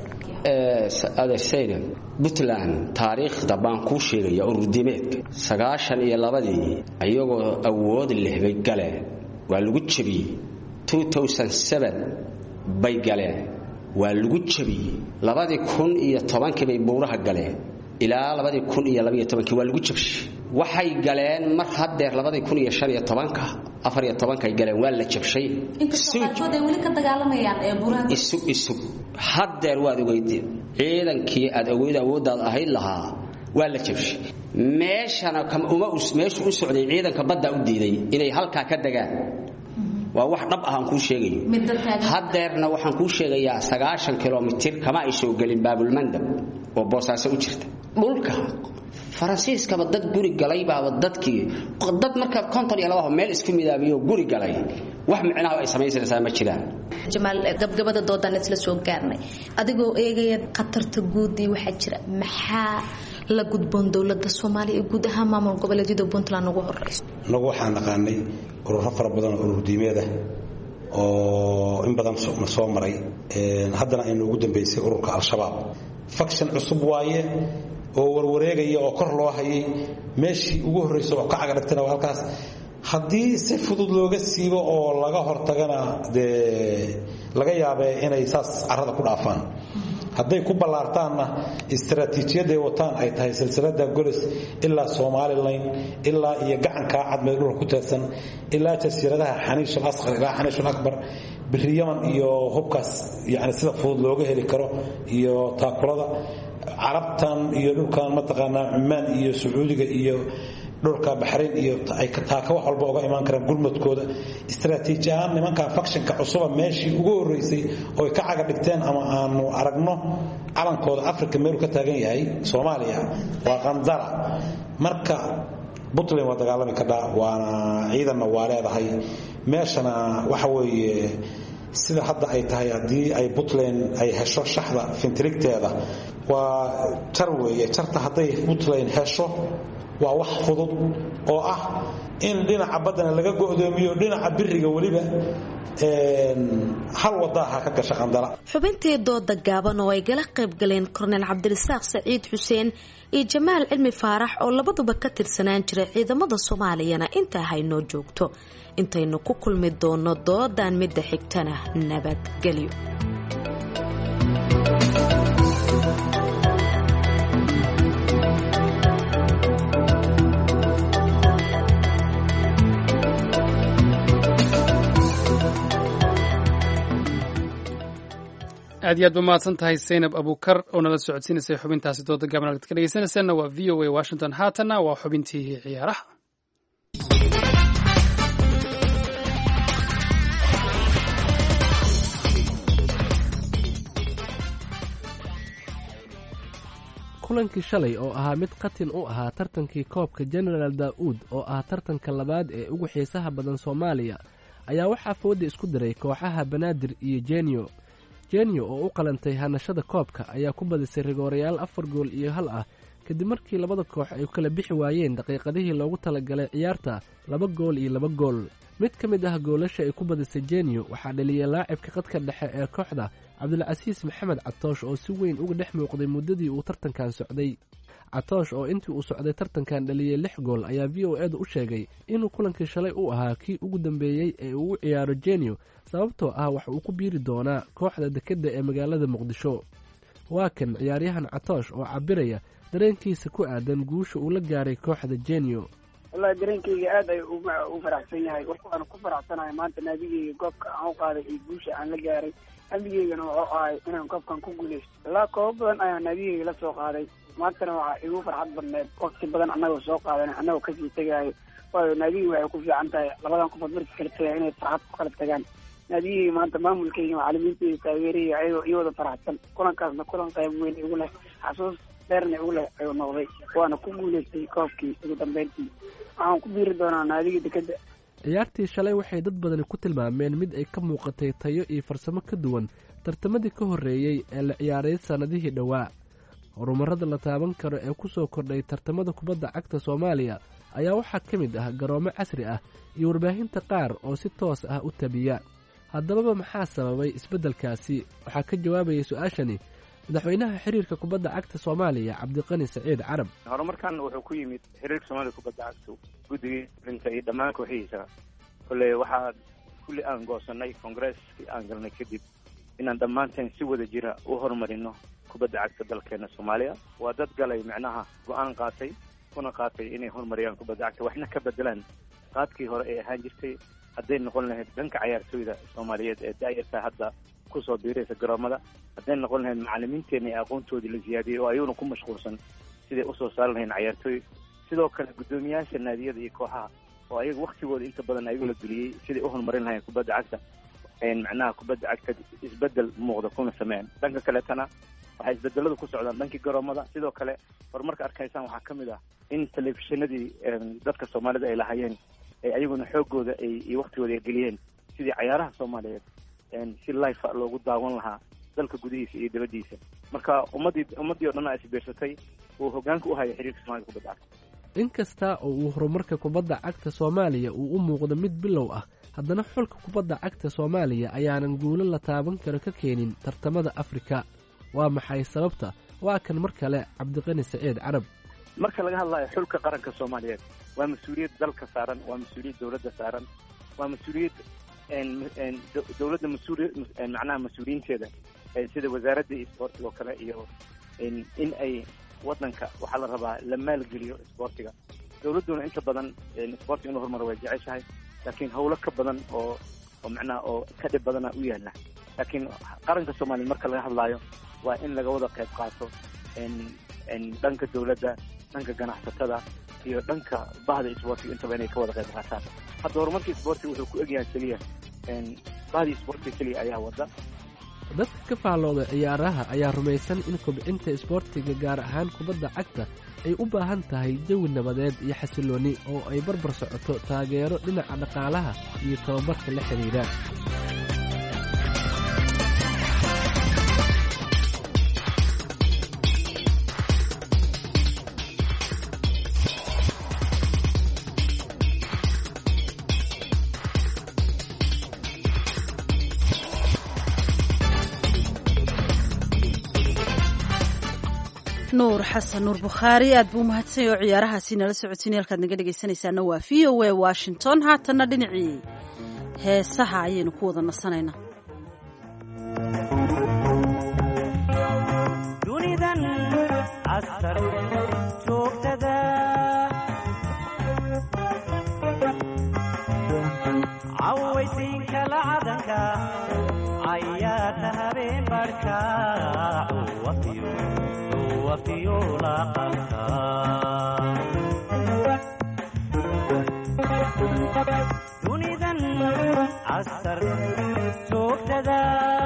Speaker 21: Sayid Puntland taariikhda baan ku sheegaya ururdimeedka 92 ayagoo awood leh bay galeen waa lagu jabiyay. 2007 bay galeen waa lagu jabiyay. 2010 bay buuraha galeen ilaa 2012 waa lagu jabshay. waxay galeen mar hadeer 2015 14 ay galeen waa la jabshay.
Speaker 19: inkastoo ay wali ka dagaalamayaan ee buuraha
Speaker 21: isu hadeer waad ogeydeen ciidankii aad awoodaad ahayd lahaa waa la jabshay. meeshana meeshu u socday ciidanka badda u diiday inay halka ka dagaan. waa wax dhab ah aan ku sheegayo. hadeerna waxaan ku sheegayaa 90 kilomitir kama ay soo galin Baabul Mandab oo Boosaaso u jirta. dhulka Faransiiska dad guri galay baa dadkii dad marka konton iyo laba meel isku midaabiyo guri galay wax macnaha ay sameeyaysaa ma jiraan.
Speaker 19: Jamaal gabgabada doodan isla soo gaarnay adigoo eegaya qatarta guud waxa jira maxaa la gudboon dawladda Soomaaliya guud ahaan maamul goboleedyada Puntland ugu horeyso.
Speaker 20: nagu waxaan naqaanay ururo fara badan oo urur diimeed ah oo in badan soo maray haddana ay ugu dambeysay ururka Al-Shabaab. faction cusub waaye oo warwareegaya oo kor loo hayay meeshii ugu horeyso oo ka cagartana halkaas haddii si fudud looga siibo oo laga hortagana laga yaabee inay saas carrada ku dhaafaan. hadday ku ballaartaanna istiraatiijiyada ay wataan ay tahay silsilada golis ilaa Somaliland ilaa iyo gacanka cadmeed dhulka ku taagsan ilaa jasiiradaha Xaniishul Asqar ilaa Xaniishul Akbar biriyaman iyo hubkaas yani sida fudud looga heli karo iyo taakulada carabtan iyo dhulkan mataqaana Cumaan iyo Sacuudiga iyo dhulka Bahrain iyo ay ka taaka wax walba uga iman karaan gurmadkooda. istiraatiijiyada nimanka factionka cusub meeshii ugu horeysay oo ka caga dhigteen ama aanu aragno calankooda Afrika meel ka taagan yahay Soomaaliya waa Qandala. marka Puntland waa dagaalami ka dhaa waana ciidanna waa leedahay meeshana waxa weeye sida hadda ay tahay hadii ay Puntland ay hesho shaxda fintirigteeda waa jar weeye jarta hadday puntland hesho waa wax fudud oo ah in dhinaca baddana laga go'doomiyo dhinaca biriga weliba hal wadaaha ka gasha qandala.
Speaker 19: xubintii dooda gaaban oo ay gala qayb galeen korneyl cabdirasaaq saciid xuseen iyo jamaal cilmi faarax oo labaduba ka tirsanaan jiray ciidamada soomaaliyana intaa haynoo joogto intaynu ku kulmi doono doodan midda xigtana nabadgelyo.
Speaker 2: aad iyo aad ba mahadsan tahay Zaynab Abuukar oo nala socodsiinaysay xubintaasi dooda gaaban aad ka dhageysanaysaana waa VOA Washington. Haatana waa xubintii ciyaaraha.
Speaker 15: kulankii shalay oo ahaa mid qatin u ahaa tartankii koobka General Daud oo ah tartanka labaad ee ugu xiisaha badan Soomaaliya ayaa waxaa fooda isku diray kooxaha Banaadir iyo Genio oo u qalantay hanashada koobka ayaa ku badisay rigoorayaal 4 gool iyo 1 ah kadib markii labada koox ay kala bixi waayeen daqiiqadihii loogu talagalay ciyaarta 2 gool iyo 2 gool. mid ka mid ah goolasha ay ku badisay Genio waxaa dhaliyay laacibka qadka dhexe ee kooxda Cabdulcasiis Maxamed Catoosh oo si weyn uga dhex muuqday muddadii uu tartankan socday. Catoosh oo intii uu socday tartankan dhaliyay 6 gool ayaa VOA u sheegay inuu kulankii shalay u ahaa kii ugu dambeeyay ee uu ciyaaro Genio sababtoo ah waxa uu ku biiri doonaa kooxda dekedda ee magaalada Muqdisho. waa kan ciyaaryahan Catoosh oo cabiraya dareenkiisa ku aadan guusha uu la gaaray kooxda Genio.
Speaker 4: wallahi dareenkayga aad ay u faraxsan yahay waxaan ku faraxsanahay maanta naadigayga goobka aan u qaaday iyo guusha aan la gaaray amnigeygana wuxuu ahay inaan koobkan ku guuleysto ilaa koobo badan ayaa naadigayga la soo qaaday maantana waxaa igu farxad badneed waqti badan annagoo soo qaadan annagoo kasii tegaayo waayo naadigii waxay ku fiican tahay labadan qofood markii kala tagaa inay farxad ku kala tagaan naadigayga maanta maamulkayga macalimiintayda taageerayga ayagoo ii wada faraxsan kulankaasna kulan qayb weyn igu leh xasuus dheerna igu leh ayuu noqday waana ku guuleystay koobkii ugu dambeyntii waxaan ku biiri doonaa naadiga dekedda.
Speaker 15: ciyaartii shalay waxay dad badani ku tilmaameen mid ay ka muuqatay tayo iyo farsamo ka duwan tartamadii ka horreeyey ee la ciyaaray sannadihii dhowaa. horumarrada la taaban karo ee ku soo kordhay tartamada kubadda cagta Soomaaliya ayaa waxaa ka mid ah garoomo casri ah iyo warbaahinta qaar oo si toos ah u tabiya. haddaba maxaa sababay isbeddelkaasi? waxaa ka jawaabayay su-aashani madaxweynaha xiriirka kubadda cagta Soomaaliya Cabdiqani Saciid Carab.
Speaker 22: horumarkan wuxuu ku yimid xiriirka Soomaaliya kubadda cagta guddiga inta iyo dhammaan kooxihiisa kulli waxaa kulli aan goosanay kongareeskii aan galnay kadib inaan dhammaanteen si wada jira u horumarino kubadda cagta dalkeena Soomaaliya. waa dad galay macnaha go'aan qaatay kuna qaatay inay horumariyaan kubadda cagta waxna ka bedelaan qaadkii hore ee ahaan jirtay hadday noqon lahayd dhanka ciyaartooyda Soomaaliyeed ee daayirta hadda ku soo biiraysa garoomada hadday noqon lahayd macallimiinteena ee aqoontoodii la siyaadiyey oo ayuuna ku mashquulsan siday u soo saari lahayn ciyaartooy. sidoo kale guddoomiyaasha naadiyada iyo kooxaha oo ayaga waktigooda inta badan ayagu la geliyey siday u horumarin lahayn kubadda cagta macnaha kubadda cagta isbedel muuqda kuna sameeyaan. dhanka kaleetana waxay isbedeladu ku socdaan dhankii garoomada. sidoo kale horumarka arkaysaan waxaa ka mid ah in telefishinadii dadka Soomaalida ay lahaayeen ayaguna xoogooda iyo waktigooda ay geliyeen sidii ciyaaraha Soomaaliyeed si live loogu daawan lahaa dalka gudihiisa iyo dibaddiisa. marka ummadii oo dhan ay isbeersatay uu hoggaanka u hayay xiriirka Soomaaliya kubadda cagta.
Speaker 15: inkasta oo uu horumarka kubadda cagta Soomaaliya uu u muuqdo mid bilow ah haddana xulka kubadda cagta Soomaaliya ayaanan guulo la taaban karo ka keenin tartamada Afrika. waa maxay sababta? waa kan mar kale Cabdiqani Saciid Carab.
Speaker 22: marka laga hadlayo xulka qaranka Soomaaliyeed waa mas'uuliyad dalka saaran, waa mas'uuliyad dawladda saaran, waa mas'uuliyad dawladda macnaha mas'uuliyiinteeda sida wasaaradda isboortiga oo kale iyo in ay wadanka waxaa la rabaa la maalgeliyo isboortiga. dawladduna inta badan isboortiga inuu horumar way jeceshahay laakiin howlo ka badan oo macnaha oo ka dhib badana u yaala. laakiin qaranka Soomaaliya marka laga hadlaayo waa in laga wada qayb qaato dhanka dawladda, dhanka ganacsatada iyo dhanka bahda isboortiga intaba inay ka wada qayb qaataan. hadda horumarka isboortiga wuxuu ku egyahay keliya bahda isboortiga keliya ayaa wada.
Speaker 15: dadka ka faallooda ciyaaraha ayaa rumaysan in kobcinta isboortiga gaar ahaan kubadda cagta ay u baahan tahay jawi nabadeed iyo xasilooni oo ay barbar socoto taageero dhinaca dhaqaalaha iyo tababarka la xidhiidha.
Speaker 1: nuur xasan nuur bukhaari aad buu umahadsanyahy oo ciyaarahaasi nala socotiin halkaad naga dhegaysanaysaana waa v o a washington haatanna dhinacii heesaha ayaynu ku wada nasanaynaa.
Speaker 3: dunidan casar joogtada cawaysiinka lacadanka cayaarta habeen barhka wafiyo laqalka dunidan casar joogtada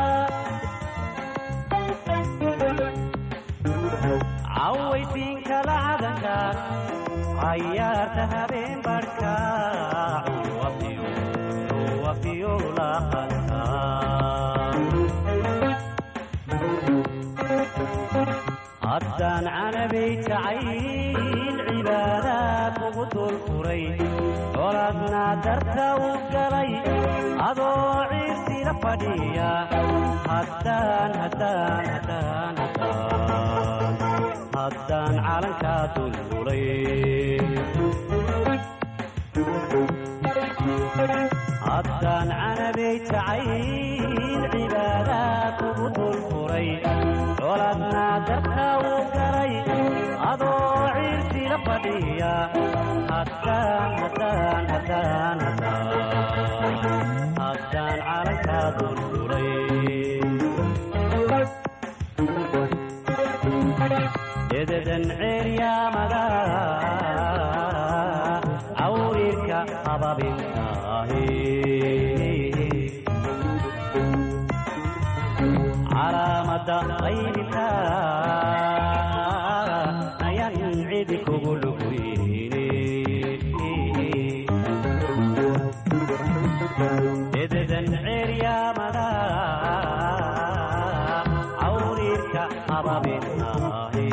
Speaker 3: cawaysiinka lacadanka cayaarta habeen barhka wafiyo laqalka haddaan canabay jacayl cibaadaad ugu dul furay colaadna darta u galay adoo ciirsila fadhiya haddaan calankaa dululay haddaan canabay jacayl cibaadaad ugu dul furay colaadna darta u galay adoo ciirsila fadhiya haddaan calankaa dululay ededan ceeryaamada cawriirka hababintaahi calaamada qaybinka ayaan cidi kugu luguyni ededan ceeryaamada cawriirka hababintaahi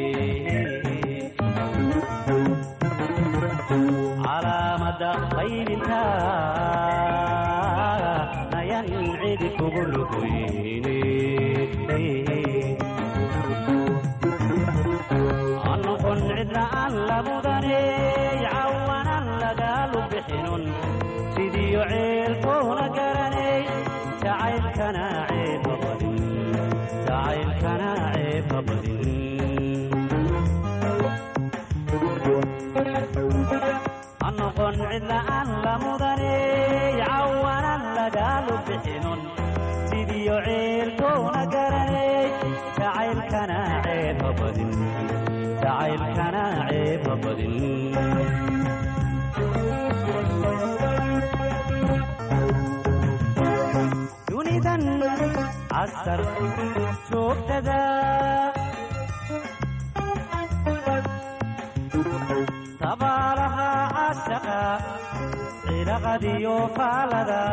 Speaker 3: calaamada qaybinka ayaan cidi kugu luguyni anoqon cidna aan la mudaney cawanan lagaalu bixinun sidiyo ceelkoona garanay jacaylkana ceeba badin anoqon cidna aan la mudaney cawanan lagaalu bixinun sidiyo ceelkoona garanay jacaylkana ceeba badin dunidan casar joogtada tabaalaha cashaqa cilaqadiyo faalada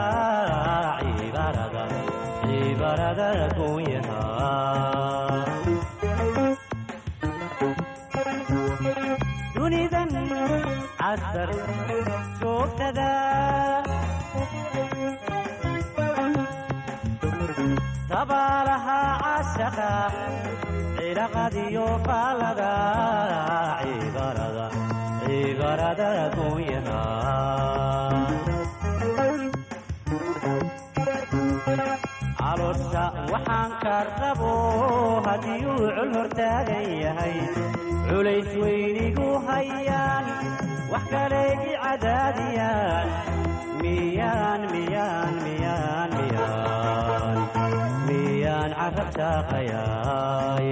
Speaker 3: cibarada goonyaha dunidan casar joogtada tabaalaha cashaqa cilaqadiyo faalada cibarada goonyaha caloosha waxaan ka rabo haddiyuu col hortaagan yahay culays weynigu hayaan wax kale i cadaadiyaan miyaan carab shaaqayaay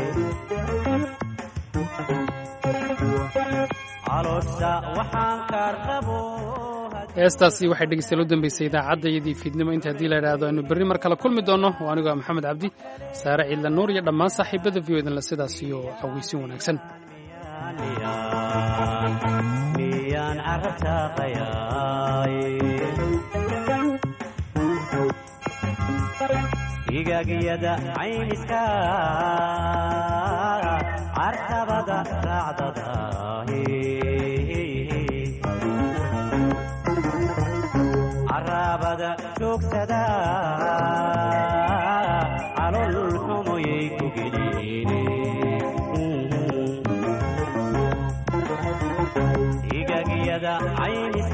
Speaker 3: caloosha waxaan ka rabo
Speaker 2: heestaasi waxay dhegeystayaal u dambeysay idaacaddayadii fiidnimo inta haddii la idhaahdo aynu berri mar kale kulmi doonno oo anigu ah maxamed cabdi saare ciidla nuur iyo dhammaan saaxiibada v o edan la sidaas iyo cawaysin wanaagsan
Speaker 3: miyaan carab shaaqayaay igagiyada cayniska cartabada raacdadaahi caraabada joogtada calool xumoyay ku gelini giyada cayniska